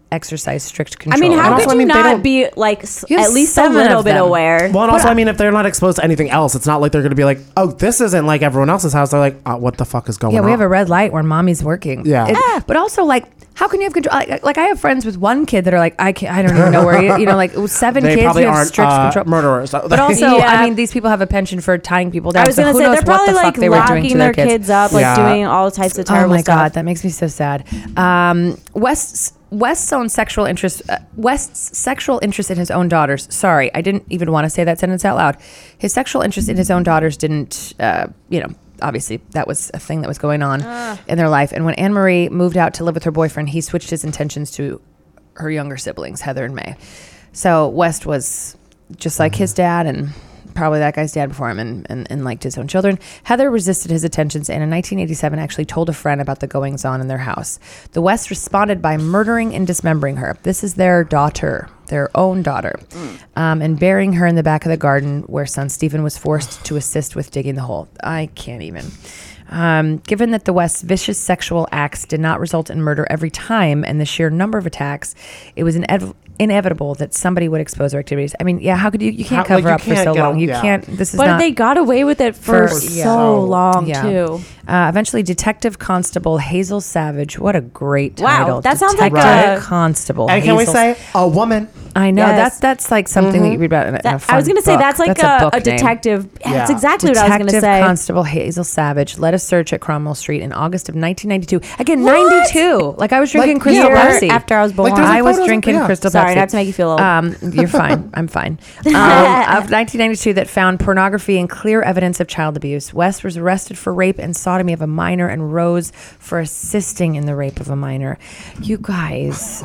exercise strict control. I mean, how And could also, I you mean, they not don't- be like s- You have at least a seven little of bit them. aware? Well, and also, I mean, if they're not exposed to anything else, it's not like they're going to be like, oh, this isn't like everyone else's house. They're like, uh, what the fuck is going Yeah, on? we have a red light where mommy's working. Yeah. It- Ah. But also, like, how can you have control? Like, like, I have friends with one kid that are like, I can't, I don't even know where you, you know, like seven They kids probably who have aren't strict uh, control. murderers. But also, Yeah. I mean, these people have a penchant for tying people down. I was so gonna who say knows they're what probably the fuck like they were doing locking to their kids. kids up, like Yeah. doing all types of Oh terrible my stuff. god, that makes me so sad. Um, West's West's own sexual interest. Uh, West's sexual interest in his own daughters. Sorry, I didn't even want to say that sentence out loud. His sexual interest in his own daughters didn't. Uh, you know, obviously that was a thing that was going on in their life. And when Anne Marie moved out to live with her boyfriend, he switched his intentions to her younger siblings, Heather and May. So West was just like his dad and probably that guy's dad before him and, and, and liked his own children. Heather resisted his attentions and in nineteen eighty-seven actually told a friend about the goings on in their house. The West responded by murdering and dismembering her. This is their daughter, their own daughter, mm. um, and burying her in the back of the garden where son Stephen was forced to assist with digging the hole. I can't even. Um, given that the West's vicious sexual acts did not result in murder every time and the sheer number of attacks, it was inev- inevitable that somebody would expose their activities. I mean, yeah, how could you, you can't How- like, cover you up for can't so get long. a- You yeah. can't, this is But not. they got away with it for, For- so yeah. long Yeah. too. Uh, eventually, Detective Constable Hazel Savage. What a great Wow, title. that sounds like Detective a- Constable. And can we Hazel- say a woman? I know Yes. that's that's like something that you read about in a, in a That, fun I was gonna say book. that's like a, a, book a name. detective. Yeah, that's Yeah. exactly Detective what I was gonna say. Constable Hazel Savage led a search at Cromwell Street in August of nineteen ninety-two. Again, What? ninety-two. Like I was drinking Like, Crystal year Pepsi after I was born. Like, there's, like, I was photos of- drinking yeah. Crystal Sorry, Pepsi. not to make you feel old. Um, you're fine. I'm fine. Um, of nineteen ninety-two, that found pornography and clear evidence of child abuse. West was arrested for rape and sodomy of a minor, and Rose for assisting in the rape of a minor. You guys,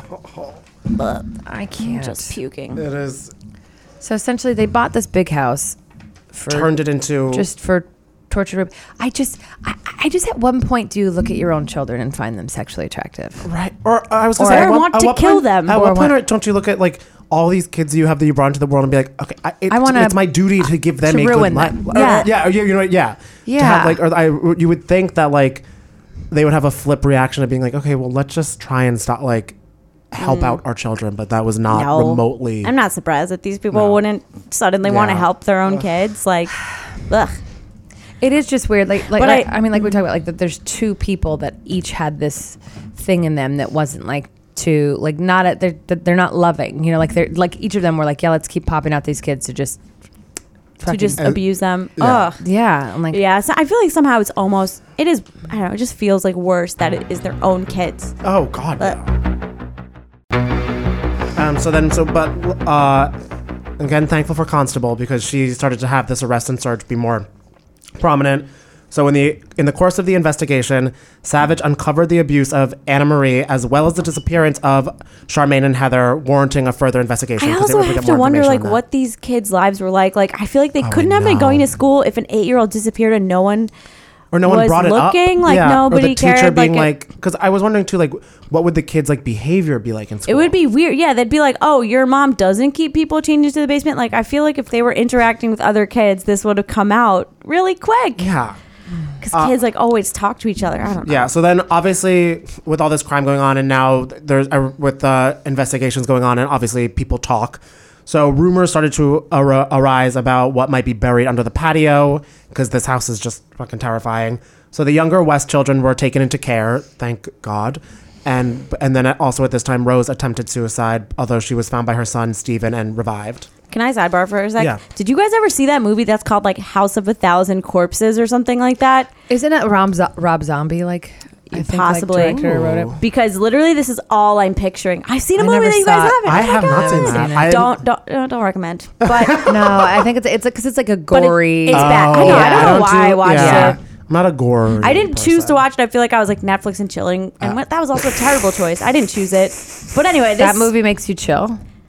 I can't. Just puking. It is So essentially, they bought this big house for turned it into just for torture rape. I just, I, I just at one point do look at your own children and find them sexually attractive. right. Or uh, I was gonna Or say, at what- want at to what kill point- them. At Or what point want- are- don't you look at like all these kids you have that you brought into the world and be like, okay, I, it, I wanna- it's my duty to give them to a good ruin life. them. Or- Yeah. yeah, or, you know, yeah, Yeah. To have, like, or I, you would think that like they would have a flip reaction of being like, okay, well, let's just try and stop, like, help out our children, but that was not No. remotely. I'm not surprised that these people No. wouldn't suddenly want to Yeah. help their own kids. Like, ugh. It is just weird. Like, like, But like I- I, mean, like we talked about, like that. There's two people that each had this thing in them that wasn't like to like not at they're they're not loving. You know, like they're like each of them were like, yeah, let's keep popping out these kids to just To fucking- just abuse them. yeah. Ugh. yeah. I'm like, Yeah, so I feel like somehow it's almost it is. I don't know. It just feels like worse that it is their own kids. Oh God. But- yeah. Um. So then, so but uh, again, thankful for Constable because she started to have this arrest and search be more prominent. So in the in the course of the investigation, Savage uncovered the abuse of Anna Marie as well as the disappearance of Charmaine and Heather, warranting a further investigation. I 'cause they also were able to have get more to wonder information like on what these kids' lives were like. Like I feel like they Oh, I couldn't have been know. going to school if an eight-year-old disappeared and no one. that. Or no one was brought it up. looking, like, yeah. nobody or the teacher cared, being like, like, because I was wondering too, like, what would the kids' like behavior be like in school? It would be weird. Yeah, they'd be like, "Oh, your mom doesn't keep people changes to the basement." Like I feel like if they were interacting with other kids, this would have come out really quick. Yeah. Because Uh, kids like always talk to each other. I don't know. Yeah. So then, obviously, with all this crime going on, and now there's uh, with the investigations going on, and obviously people talk. So rumors started to ar- arise about what might be buried under the patio because this house is just fucking terrifying. So the younger West children were taken into care, thank God, and and then also at this time, Rose attempted suicide, although she was found by her son Stephen and revived. Can I sidebar for a sec? Yeah. Did you guys ever see that movie that's called like House of a Thousand Corpses or something like that? isn't it Rob, Zo- Rob Zombie? Like, I think, Possibly. like, director wrote it. Because literally, this is all I'm picturing. I've seen a I movie never that you saw guys it. haven't. I Oh my have not seen God. that. I- Don't don't don't, don't recommend. But No, I think it's it's because it's like a But it- gory. it's bad. I know. Oh, I don't know why I do- watched yeah. it. I'm not a gore. I didn't choose person. to watch it. I feel like I was like Netflix and chilling, and Uh. what- that was also a terrible choice. I didn't choose it. But anyway, this that movie makes you chill.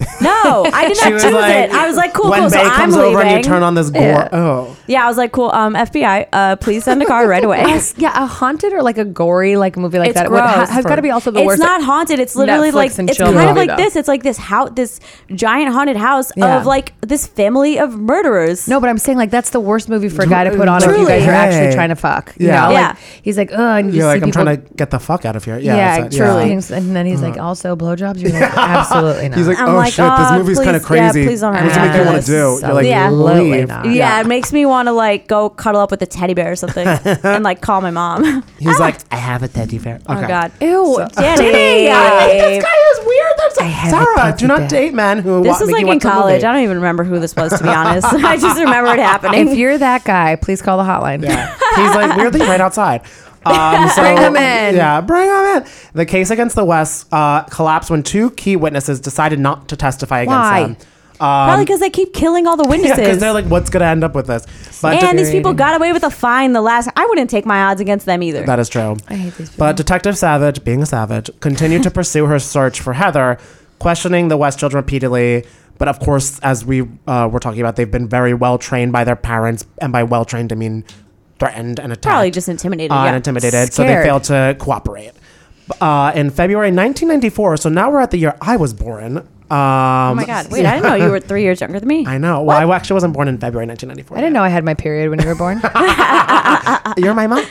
No, I did She not was choose like, it. I was like, cool, when cool. So Bay I'm comes over leaving. and you turn on this gore. Yeah. Oh. Yeah, I was like, cool. Um, F B I, uh, please send a car right away. Yes, yeah, a haunted or like a gory like movie like It's that would ha- gross. has got to be also the it's worst. not haunted. It's literally Netflix like and it's chill kind of movie, like though. this. It's like this house, this giant haunted house Yeah. of like this family of murderers. No, but I'm saying like that's the worst movie for a guy to put on if you Truly. guys are actually Hey. trying to fuck. You Yeah. know? Yeah. Like, he's like, oh, and you You're see like, I'm people. trying to get the fuck out of here. Yeah, yeah, it's- truly. yeah. And then he's like, also blowjobs. You're like, absolutely not. He's like, I'm oh like, shit, this uh, movie's kind of please- yeah, crazy. please don't What does it hurt make you me. want to do? You're like, Yeah. Absolutely leave. not. Yeah, it makes me want to like go cuddle up with a teddy bear or something and like call my mom. He's like, I have a teddy bear. Okay. Oh God, Ew, Danny. This guy is weird. That's I have a Sarah, teddy do not bear. date men who This wa- was make like you in watch the college. movie. I don't even remember who this was, to be honest. I just remember it happening. If you're that guy, please call the hotline. Yeah. He's like weirdly right outside. Um, so, Bring him in. Yeah, bring him in. The case against the West uh, collapsed when two key witnesses decided not to testify against Why? them. Um, Probably because they keep killing all the yeah, witnesses. because they're like, what's gonna end up with this? But and these people got away with a fine the last. I wouldn't take my odds against them either. that is true. I hate these people. But Detective Savage, being a savage, continued to pursue her search for Heather, questioning the West children repeatedly. But of course, as we uh, were talking about, they've been very well trained by their parents, and by well trained, I mean threatened and attacked. Probably just intimidated. uh, yeah. and intimidated, so they Scared. failed to cooperate. Uh, in February nineteen ninety-four, so now we're at the year I was born. Um, Oh my God! Wait, I didn't know you were three years younger than me. I know. Well, I actually wasn't born in February nineteen ninety-four. I didn't know I had my period when you were born. You're my mom.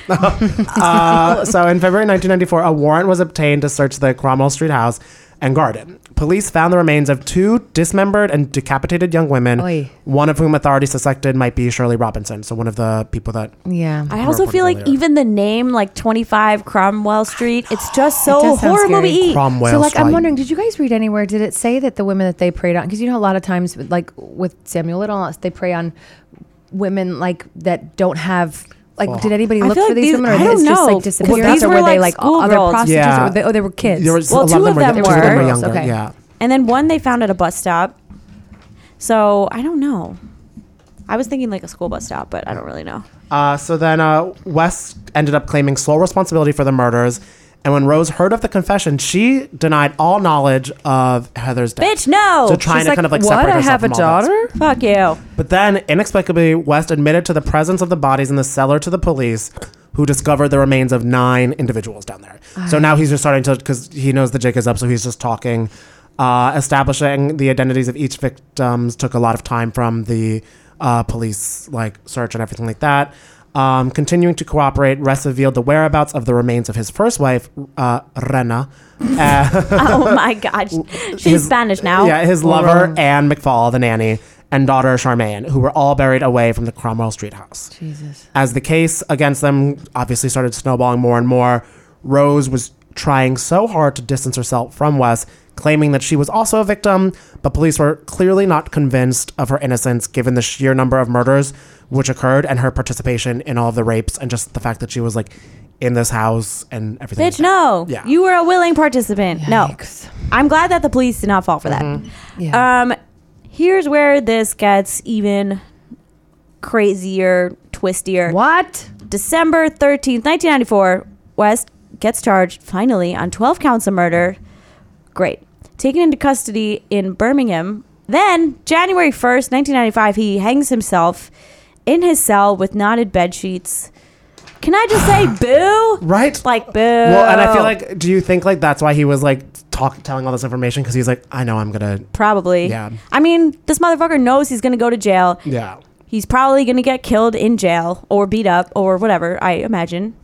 uh, so in February nineteen ninety-four, a warrant was obtained to search the Cromwell Street house and garden. Police found the remains of two dismembered and decapitated young women, Oy. one of whom authorities suspected might be Shirley Robinson, so one of the people that... yeah. I also feel like earlier. even the name, like twenty-five Cromwell Street, it's just so does sound horror scary. movie. Cromwell So, like, I'm Street. wondering, did you guys read anywhere? Did it say that the women that they preyed on? Because you know, a lot of times, like with Samuel Little, they prey on women like that don't have. Like, Oh. did anybody I look feel for like these these- women, or I it's don't just know. like Well, disappearance, these or were, were they like, like other schoolgirls. prostitutes? Yeah. Or they, oh, they were kids. There was, Well, a lot two of them of were, them two of them were were. younger. Okay. Yeah. And then one they found at a bus stop. So I don't know. I was thinking like a school bus stop, but I don't really know. Uh, so then uh, West ended up claiming sole responsibility for the murders. And when Rose heard of the confession, she denied all knowledge of Heather's death. Bitch, no. So trying She's to like, kind of like what? separate I herself have a from all this. daughter? Fuck you. But then, inexplicably, West admitted to the presence of the bodies in the cellar to the police, who discovered the remains of nine individuals down there. So now he's just starting to, because he knows the jig is up, so he's just talking. Uh, establishing the identities of each victims took a lot of time from the uh, police like search and everything like that. Um, continuing to cooperate, West revealed the whereabouts of the remains of his first wife, uh, Rena. Uh, Oh my God. She's his- Spanish now. Yeah, his lover, Anne McFall, the nanny, and daughter, Charmaine, who were all buried away from the Cromwell Street house. Jesus. As the case against them obviously started snowballing more and more, Rose was trying so hard to distance herself from Wes, claiming that she was also a victim, but police were clearly not convinced of her innocence given the sheer number of murders which occurred and her participation in all of the rapes and just the fact that she was like in this house and everything. Bitch, no. Yeah. You were a willing participant. Yikes. No. I'm glad that the police did not fall for that. Mm-hmm. Yeah. Um, here's where this gets even crazier, twistier. What? December thirteenth, nineteen ninety-four, West gets charged finally on twelve counts of murder. Great. Taken into custody in Birmingham. Then, January first, nineteen ninety-five, he hangs himself in his cell with knotted bed sheets. Can I just say boo? Right? Like boo. Well, and I feel like, do you think like that's why he was like talk, telling all this information? Because he's like, I know I'm gonna. Probably. Yeah. I mean, this motherfucker knows he's going to go to jail. Yeah. He's probably going to get killed in jail or beat up or whatever, I imagine.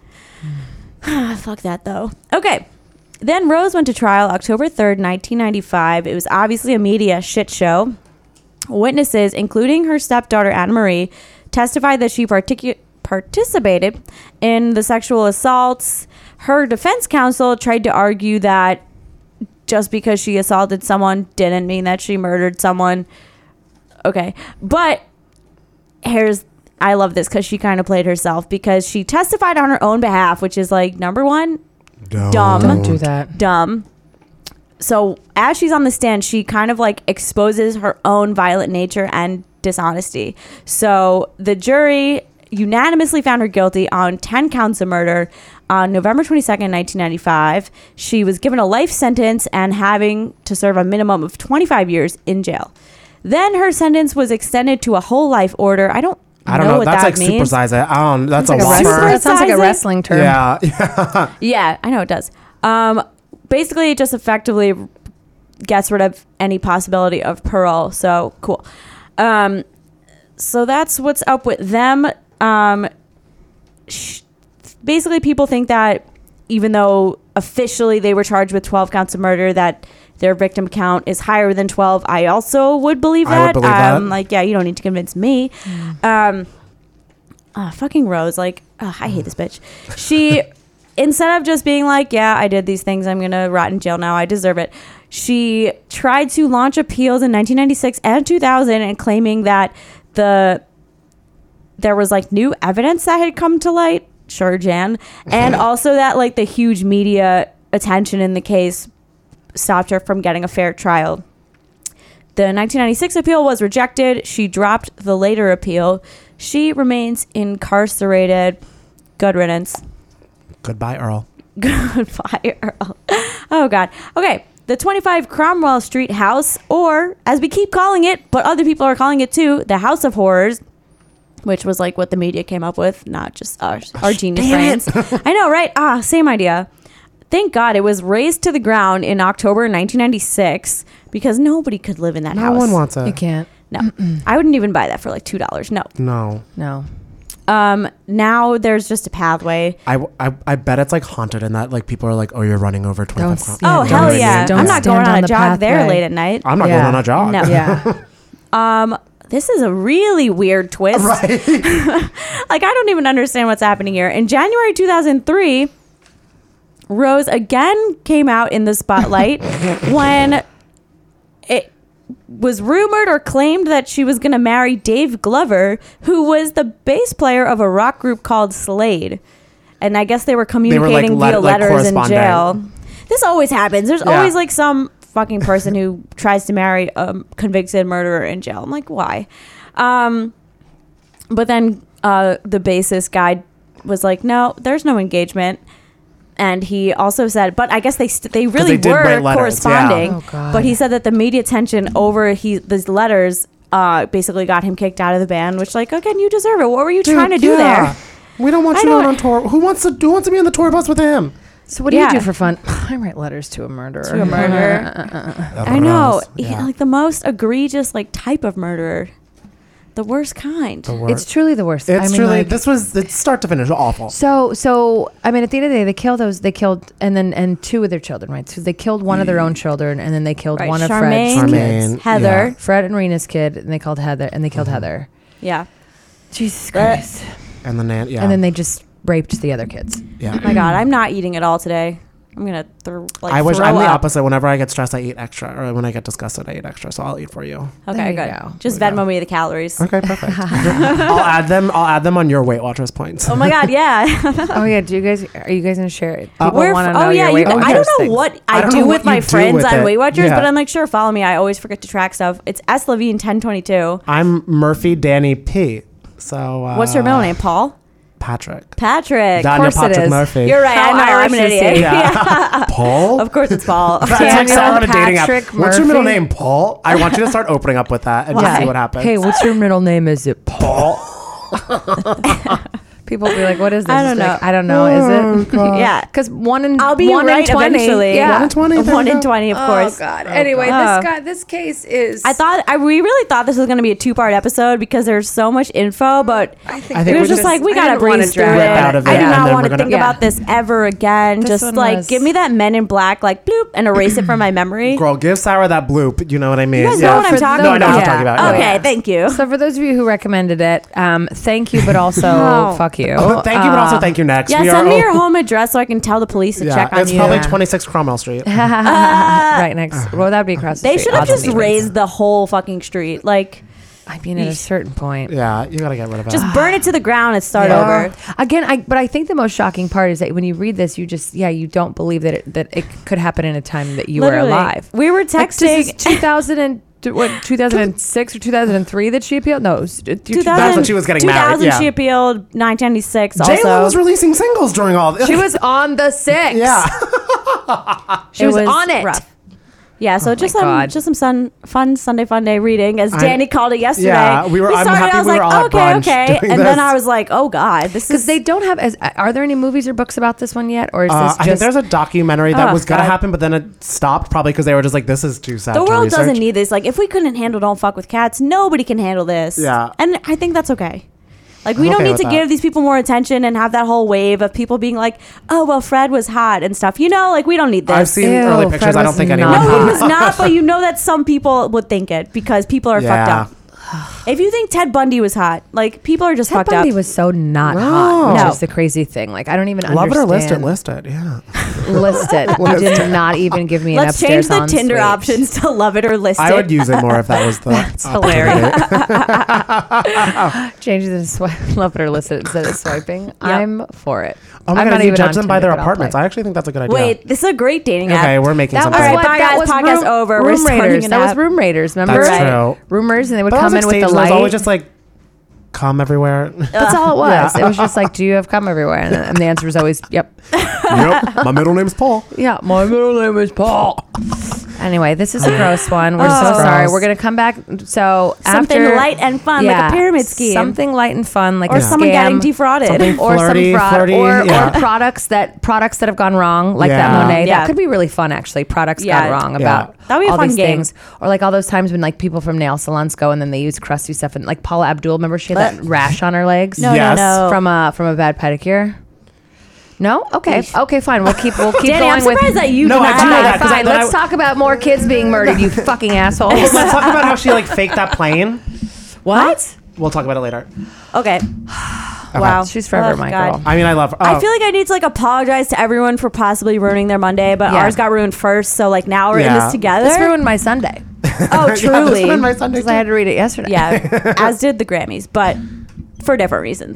Fuck that, though. Okay. Then Rose went to trial October third, nineteen ninety-five. It was obviously a media shit show. Witnesses, including her stepdaughter, Anna Marie, testified that she particu- participated in the sexual assaults. Her defense counsel tried to argue that just because she assaulted someone didn't mean that she murdered someone. Okay. But here's, I love this because she kind of played herself because she testified on her own behalf, which is like, number one, Don't. dumb. Don't do that. Dumb. So as she's on the stand, she kind of like exposes her own violent nature and dishonesty. So the jury unanimously found her guilty on ten counts of murder. On November twenty-second, nineteen ninety-five, she was given a life sentence and having to serve a minimum of twenty-five years in jail. Then her sentence was extended to a whole life order. I don't I don't know, know. what That's that like means. supersize it. I don't. That's Like a a whopper. wrestler. That sounds like a Supersize it? wrestling term. Yeah. yeah. Yeah, I know it does. Um, basically, it just effectively gets rid of any possibility of parole. So cool. Um, so that's what's up with them. Um, sh- basically, people think that even though officially they were charged with twelve counts of murder, that their victim count is higher than twelve. I also would believe I that. would believe um, that. Like, yeah, you don't need to convince me. Mm. Um, uh, fucking Rose. Like, uh, I hate this bitch. She, instead of just being like, yeah, I did these things, I'm going to rot in jail now, I deserve it. She tried to launch appeals in nineteen ninety-six and two thousand and claiming that the there was like new evidence that had come to light. Sure, Jan. And also that like the huge media attention in the case stopped her from getting a fair trial. The nineteen ninety-six appeal was rejected. She dropped the later appeal. She remains incarcerated. Good riddance. Goodbye, Earl. Goodbye, Earl. Oh, God. Okay. The twenty-five Cromwell Street house, or as we keep calling it, but other people are calling it too, the House of Horrors, which was like what the media came up with, not just our, our genius brains. I know, right? Ah, same idea. Thank God it was razed to the ground in October nineteen ninety-six because nobody could live in that no house. No one wants it. You can't. No. Mm-mm. I wouldn't even buy that for like two dollars. No. No. No. Um, now there's just a pathway. I, I, I bet it's like haunted and that like people are like, oh, you're running over twenty-five Don't, Oh, yeah, hell don't- yeah. don't I'm not stand going on on a the jog there pathway. late at night. I'm not Yeah. going on a jog. No. Yeah. Um, this is a really weird twist. Right. Like, I don't even understand what's happening here. In January two thousand three, Rose again came out in the spotlight when it was rumored or claimed that she was going to marry Dave Glover, who was the bass player of a rock group called Slade. And I guess they were communicating let- via like letters in corresponding. jail. This always happens. There's Yeah. always like some fucking person who tries to marry a convicted murderer in jail. I'm like, why? Um, but then uh, the bassist guy was like, no, there's no engagement. And he also said, but I guess they st- they really they did were write letters, corresponding. yeah. Oh, God. But he said that the media attention over he these letters uh, basically got him kicked out of the band, which like, again, you deserve it. What were you Dude, trying to do yeah. there? We don't want I you going don't- on tour. Who wants to who wants to be on the tour bus with him? So what do Yeah. you do for fun? I write letters to a murderer. To a murderer. I know. Yeah, like the most egregious like type of murderer. The worst kind. The worst. It's truly the worst. It's I mean, truly like, this was it's start to finish awful. So, so I mean, at the end of the day, they killed those. They killed, and then and two of their children, right? So they killed one of their own children, and then they killed Right, one of Charmaine, Fred's Charmaine, kids. Heather. yeah. Fred and Rena's kid, and they called Heather, and they killed Mhm. Heather. Yeah. Jesus But- Christ! And then Nan- yeah. And then they just raped the other kids. yeah. Oh my God, I'm not eating it all today. I'm gonna throw like I wish throw I'm the up. opposite. Whenever I get stressed, I eat extra, or when I get disgusted, I eat extra. So I'll eat for you. Okay, There you good. go. Just There we Venmo go. me the calories. Okay, perfect. I'll add them. I'll add them on your Weight Watchers points. Oh my God, yeah. Oh yeah, do you guys are you guys gonna share it? Uh, People We're want to f- know oh yeah, your you Weight can, I Watchers don't know things. what I I, don't do know with what my you do friends with on it. Weight Watchers, Yeah. but I'm like, sure, follow me. I always forget to track stuff. It's S Levine ten twenty-two. I'm Murphy Danny P. So uh, What's your middle name? Paul? Patrick. Patrick. Daniel course it Patrick is. Murphy. You're right. How I know. I'm an Irish is idiot. he? Yeah. Paul. Of course it's Paul. That's like Daniel someone on a dating app. Patrick What's your middle Murphy? name, Paul? I want you to start opening up with that and just Why? see what happens. Hey, what's your middle name? Is it Paul? People will be like, "What is this?" I don't It's like, know. I don't know. Is it? Yeah. Because one in I'll be one right in twenty. eventually. Yeah. One in twenty. there One you in go. twenty, of course. Oh God. Anyway, God. this guy, this case is. I thought I we really thought this was going to be a two part episode because there's so much info, but I think, I think it we was just just- like we I gotta didn't wanna breeze through drag it. it out of I it, do and not then want we're to gonna- think Yeah. about this ever again. This just one like was- give me that Men in Black, like bloop, and erase it from my memory. Girl, give Sarah that bloop. You know what I mean? You guys Yeah. know what I'm For talking No, I know about. what you're talking about. Okay, Yeah. thank you. So for those of you who recommended it, um, thank you, but also No. fuck you. Oh, thank you, but also thank you. Next, Yeah, we send are me o- your home address so I can tell the police to Yeah, check on it's you. probably Yeah. twenty-six Cromwell Street. right next. Well, that'd be across the They street. should have Odds and just evens. raised the whole fucking street. Like, I mean, at a certain point. Yeah, you gotta get rid of it. just burn it to the ground and start Yeah. over. Again, I but I think the most shocking part is that when you read this, you just yeah, you don't believe that it, that it could happen in a time that you Literally. were alive. We were Like, this texting. is two thousand t- what, two thousand six or two thousand three that she appealed? No, it was, uh, two thousand, That's when she was getting two thousand married. Yeah. She appealed nineteen ninety-six. J-Lo Also, was releasing singles during all this. She was on the six. Yeah. She It was, was on it. rough. Yeah, so just my some God. just some sun, fun Sunday fun day reading, as I- Danny called it yesterday. Yeah, we were- I'm started, happy I was we were like, all at okay, brunch okay, doing and then this. I was like, oh God, this Because is they don't have as. Are there any movies or books about this one yet, or is Uh, this I think just? there's a documentary that Oh, was gonna God. happen, but then it stopped probably because they were just like, "This is too sad." the to world research. doesn't need this. Like, if we couldn't handle Don't Fuck with Cats, nobody can handle this. Yeah. and I think that's okay. Like, we I'm don't okay need with to that. give these people more attention and have that whole wave of people being like, oh well, Fred was hot and stuff. You know, like we don't need this. I've seen Ew, early Fred pictures. I don't was think not anyone. No, he hot. was not, but you know that some people would think it because people are Yeah. fucked up. If you think Ted Bundy was hot, like people are just Ted fucked Bundy up. was so not No. hot, which No. is the crazy thing. Like I don't even Love it or understand. list it. List it. Yeah. List it. You did not even give me an Let's upstairs change the en Tinder suite. options to love it or list I it. would use it more if that was the. That's hilarious. Change it to swipe, love it or list it instead of swiping. I'm for it. Oh my I'm god! not If you even judge on them by Tinder, their but I'll apartments. play. I actually think that's a good idea. Wait, this is a great dating app. Okay, we're making That was something. All what right, bye, that guys. was Podcast room, over. We're Room starting Raiders. an That was app. Room Raiders. Remember? That's true. Rumors, and they would But I was come in with staged, the and I was light. always just like, "Come everywhere." That's all it was. Yeah. It was just like, do you have cum everywhere? And, and the answer was always, yep. Yep. My middle name's Paul. Yeah, my middle name is Paul. Anyway, this is a gross one. We're Oh. so sorry. Gross. We're gonna come back. So Something after, light and fun, like a pyramid scheme. Something light and fun, like Or a someone scam. getting defrauded. Something or flirty, some fraud, flirty, or, yeah. or products that products that have gone wrong, like that Yeah. Monet. Yeah. That could be really fun, actually. Products Yeah. gone wrong Yeah. about That'd be a all fun these game. things, or like all those times when like people from nail salons go and then they use crusty stuff, and like Paula Abdul, remember she had that rash on her legs? No, Yes. no, no. from a from a bad pedicure. No, okay, okay, fine. We'll keep we'll keep Danny, going I'm surprised with. that you No, did I not do know have that, 'cause I- Fine, then let's I- talk about more kids being murdered. You fucking assholes. Let's talk about how she like faked that plane. What? We'll talk about it later. Okay. Wow. She's forever Oh, my God. girl. I mean, I love. Oh, I feel like I need to like apologize to everyone for possibly ruining their Monday, but Yeah. ours got ruined first. So like now we're in Yeah. this together. This ruined my Sunday Oh, Yeah, this truly. ruined my Sunday because I had to read it yesterday. Yeah, as did the Grammys, but for different reasons.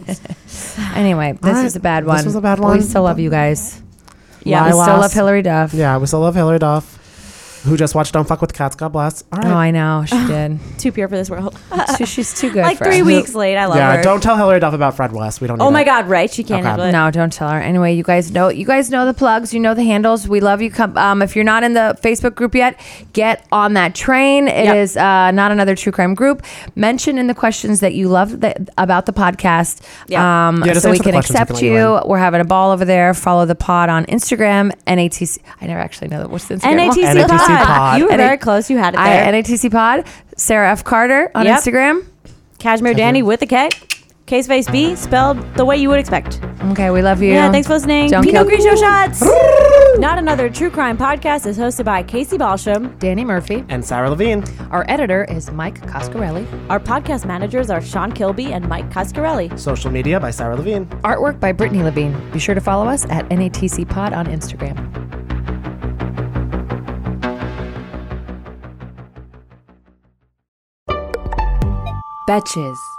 Anyway, this All right. is a bad This one. was a bad But one. We still love you guys. Yeah, We My still last- love Hillary Duff. Yeah, we still love Hillary Duff, who just watched Don't Fuck with Cats. God bless. All right. Oh, I know. She did. Too pure for this world. She- she's too good like for three us. weeks late. I love yeah, her. don't tell Hillary Duff about Fred West. We don't. Need Oh my it. God, right? She can't Okay. handle it. No, don't tell her. Anyway, you guys know you guys know the plugs. You know the handles. We love you. Come, um, if you're not in the Facebook group yet, get on that train. It Yep. is uh, not another true crime group. Mention in the questions that you love the, about the podcast, Yep. um, Yeah, just so we answer the can questions. We accept can let you. you in. We're having a ball over there. Follow the pod on Instagram. N A T C. I never actually know that. What's the Instagram? N A T C N A T C pod. pod. You were N A- very close. You had it I, there. N A T C pod. Sarah F. Carter on Yep. Instagram. Cashmere Danny with a K. Case Face B spelled the way you would expect. Okay, we love you. Yeah, thanks for listening. Don't Pinot kill- Grigio Shots. Not Another True Crime Podcast is hosted by Casey Balsham. Danny Murphy. And Sarah Levine. Our editor is Mike Coscarelli. Our podcast managers are Sean Kilby and Mike Coscarelli. Social media by Sarah Levine. Artwork by Brittany Levine. Be sure to follow us at N A T C pod on Instagram. Betches.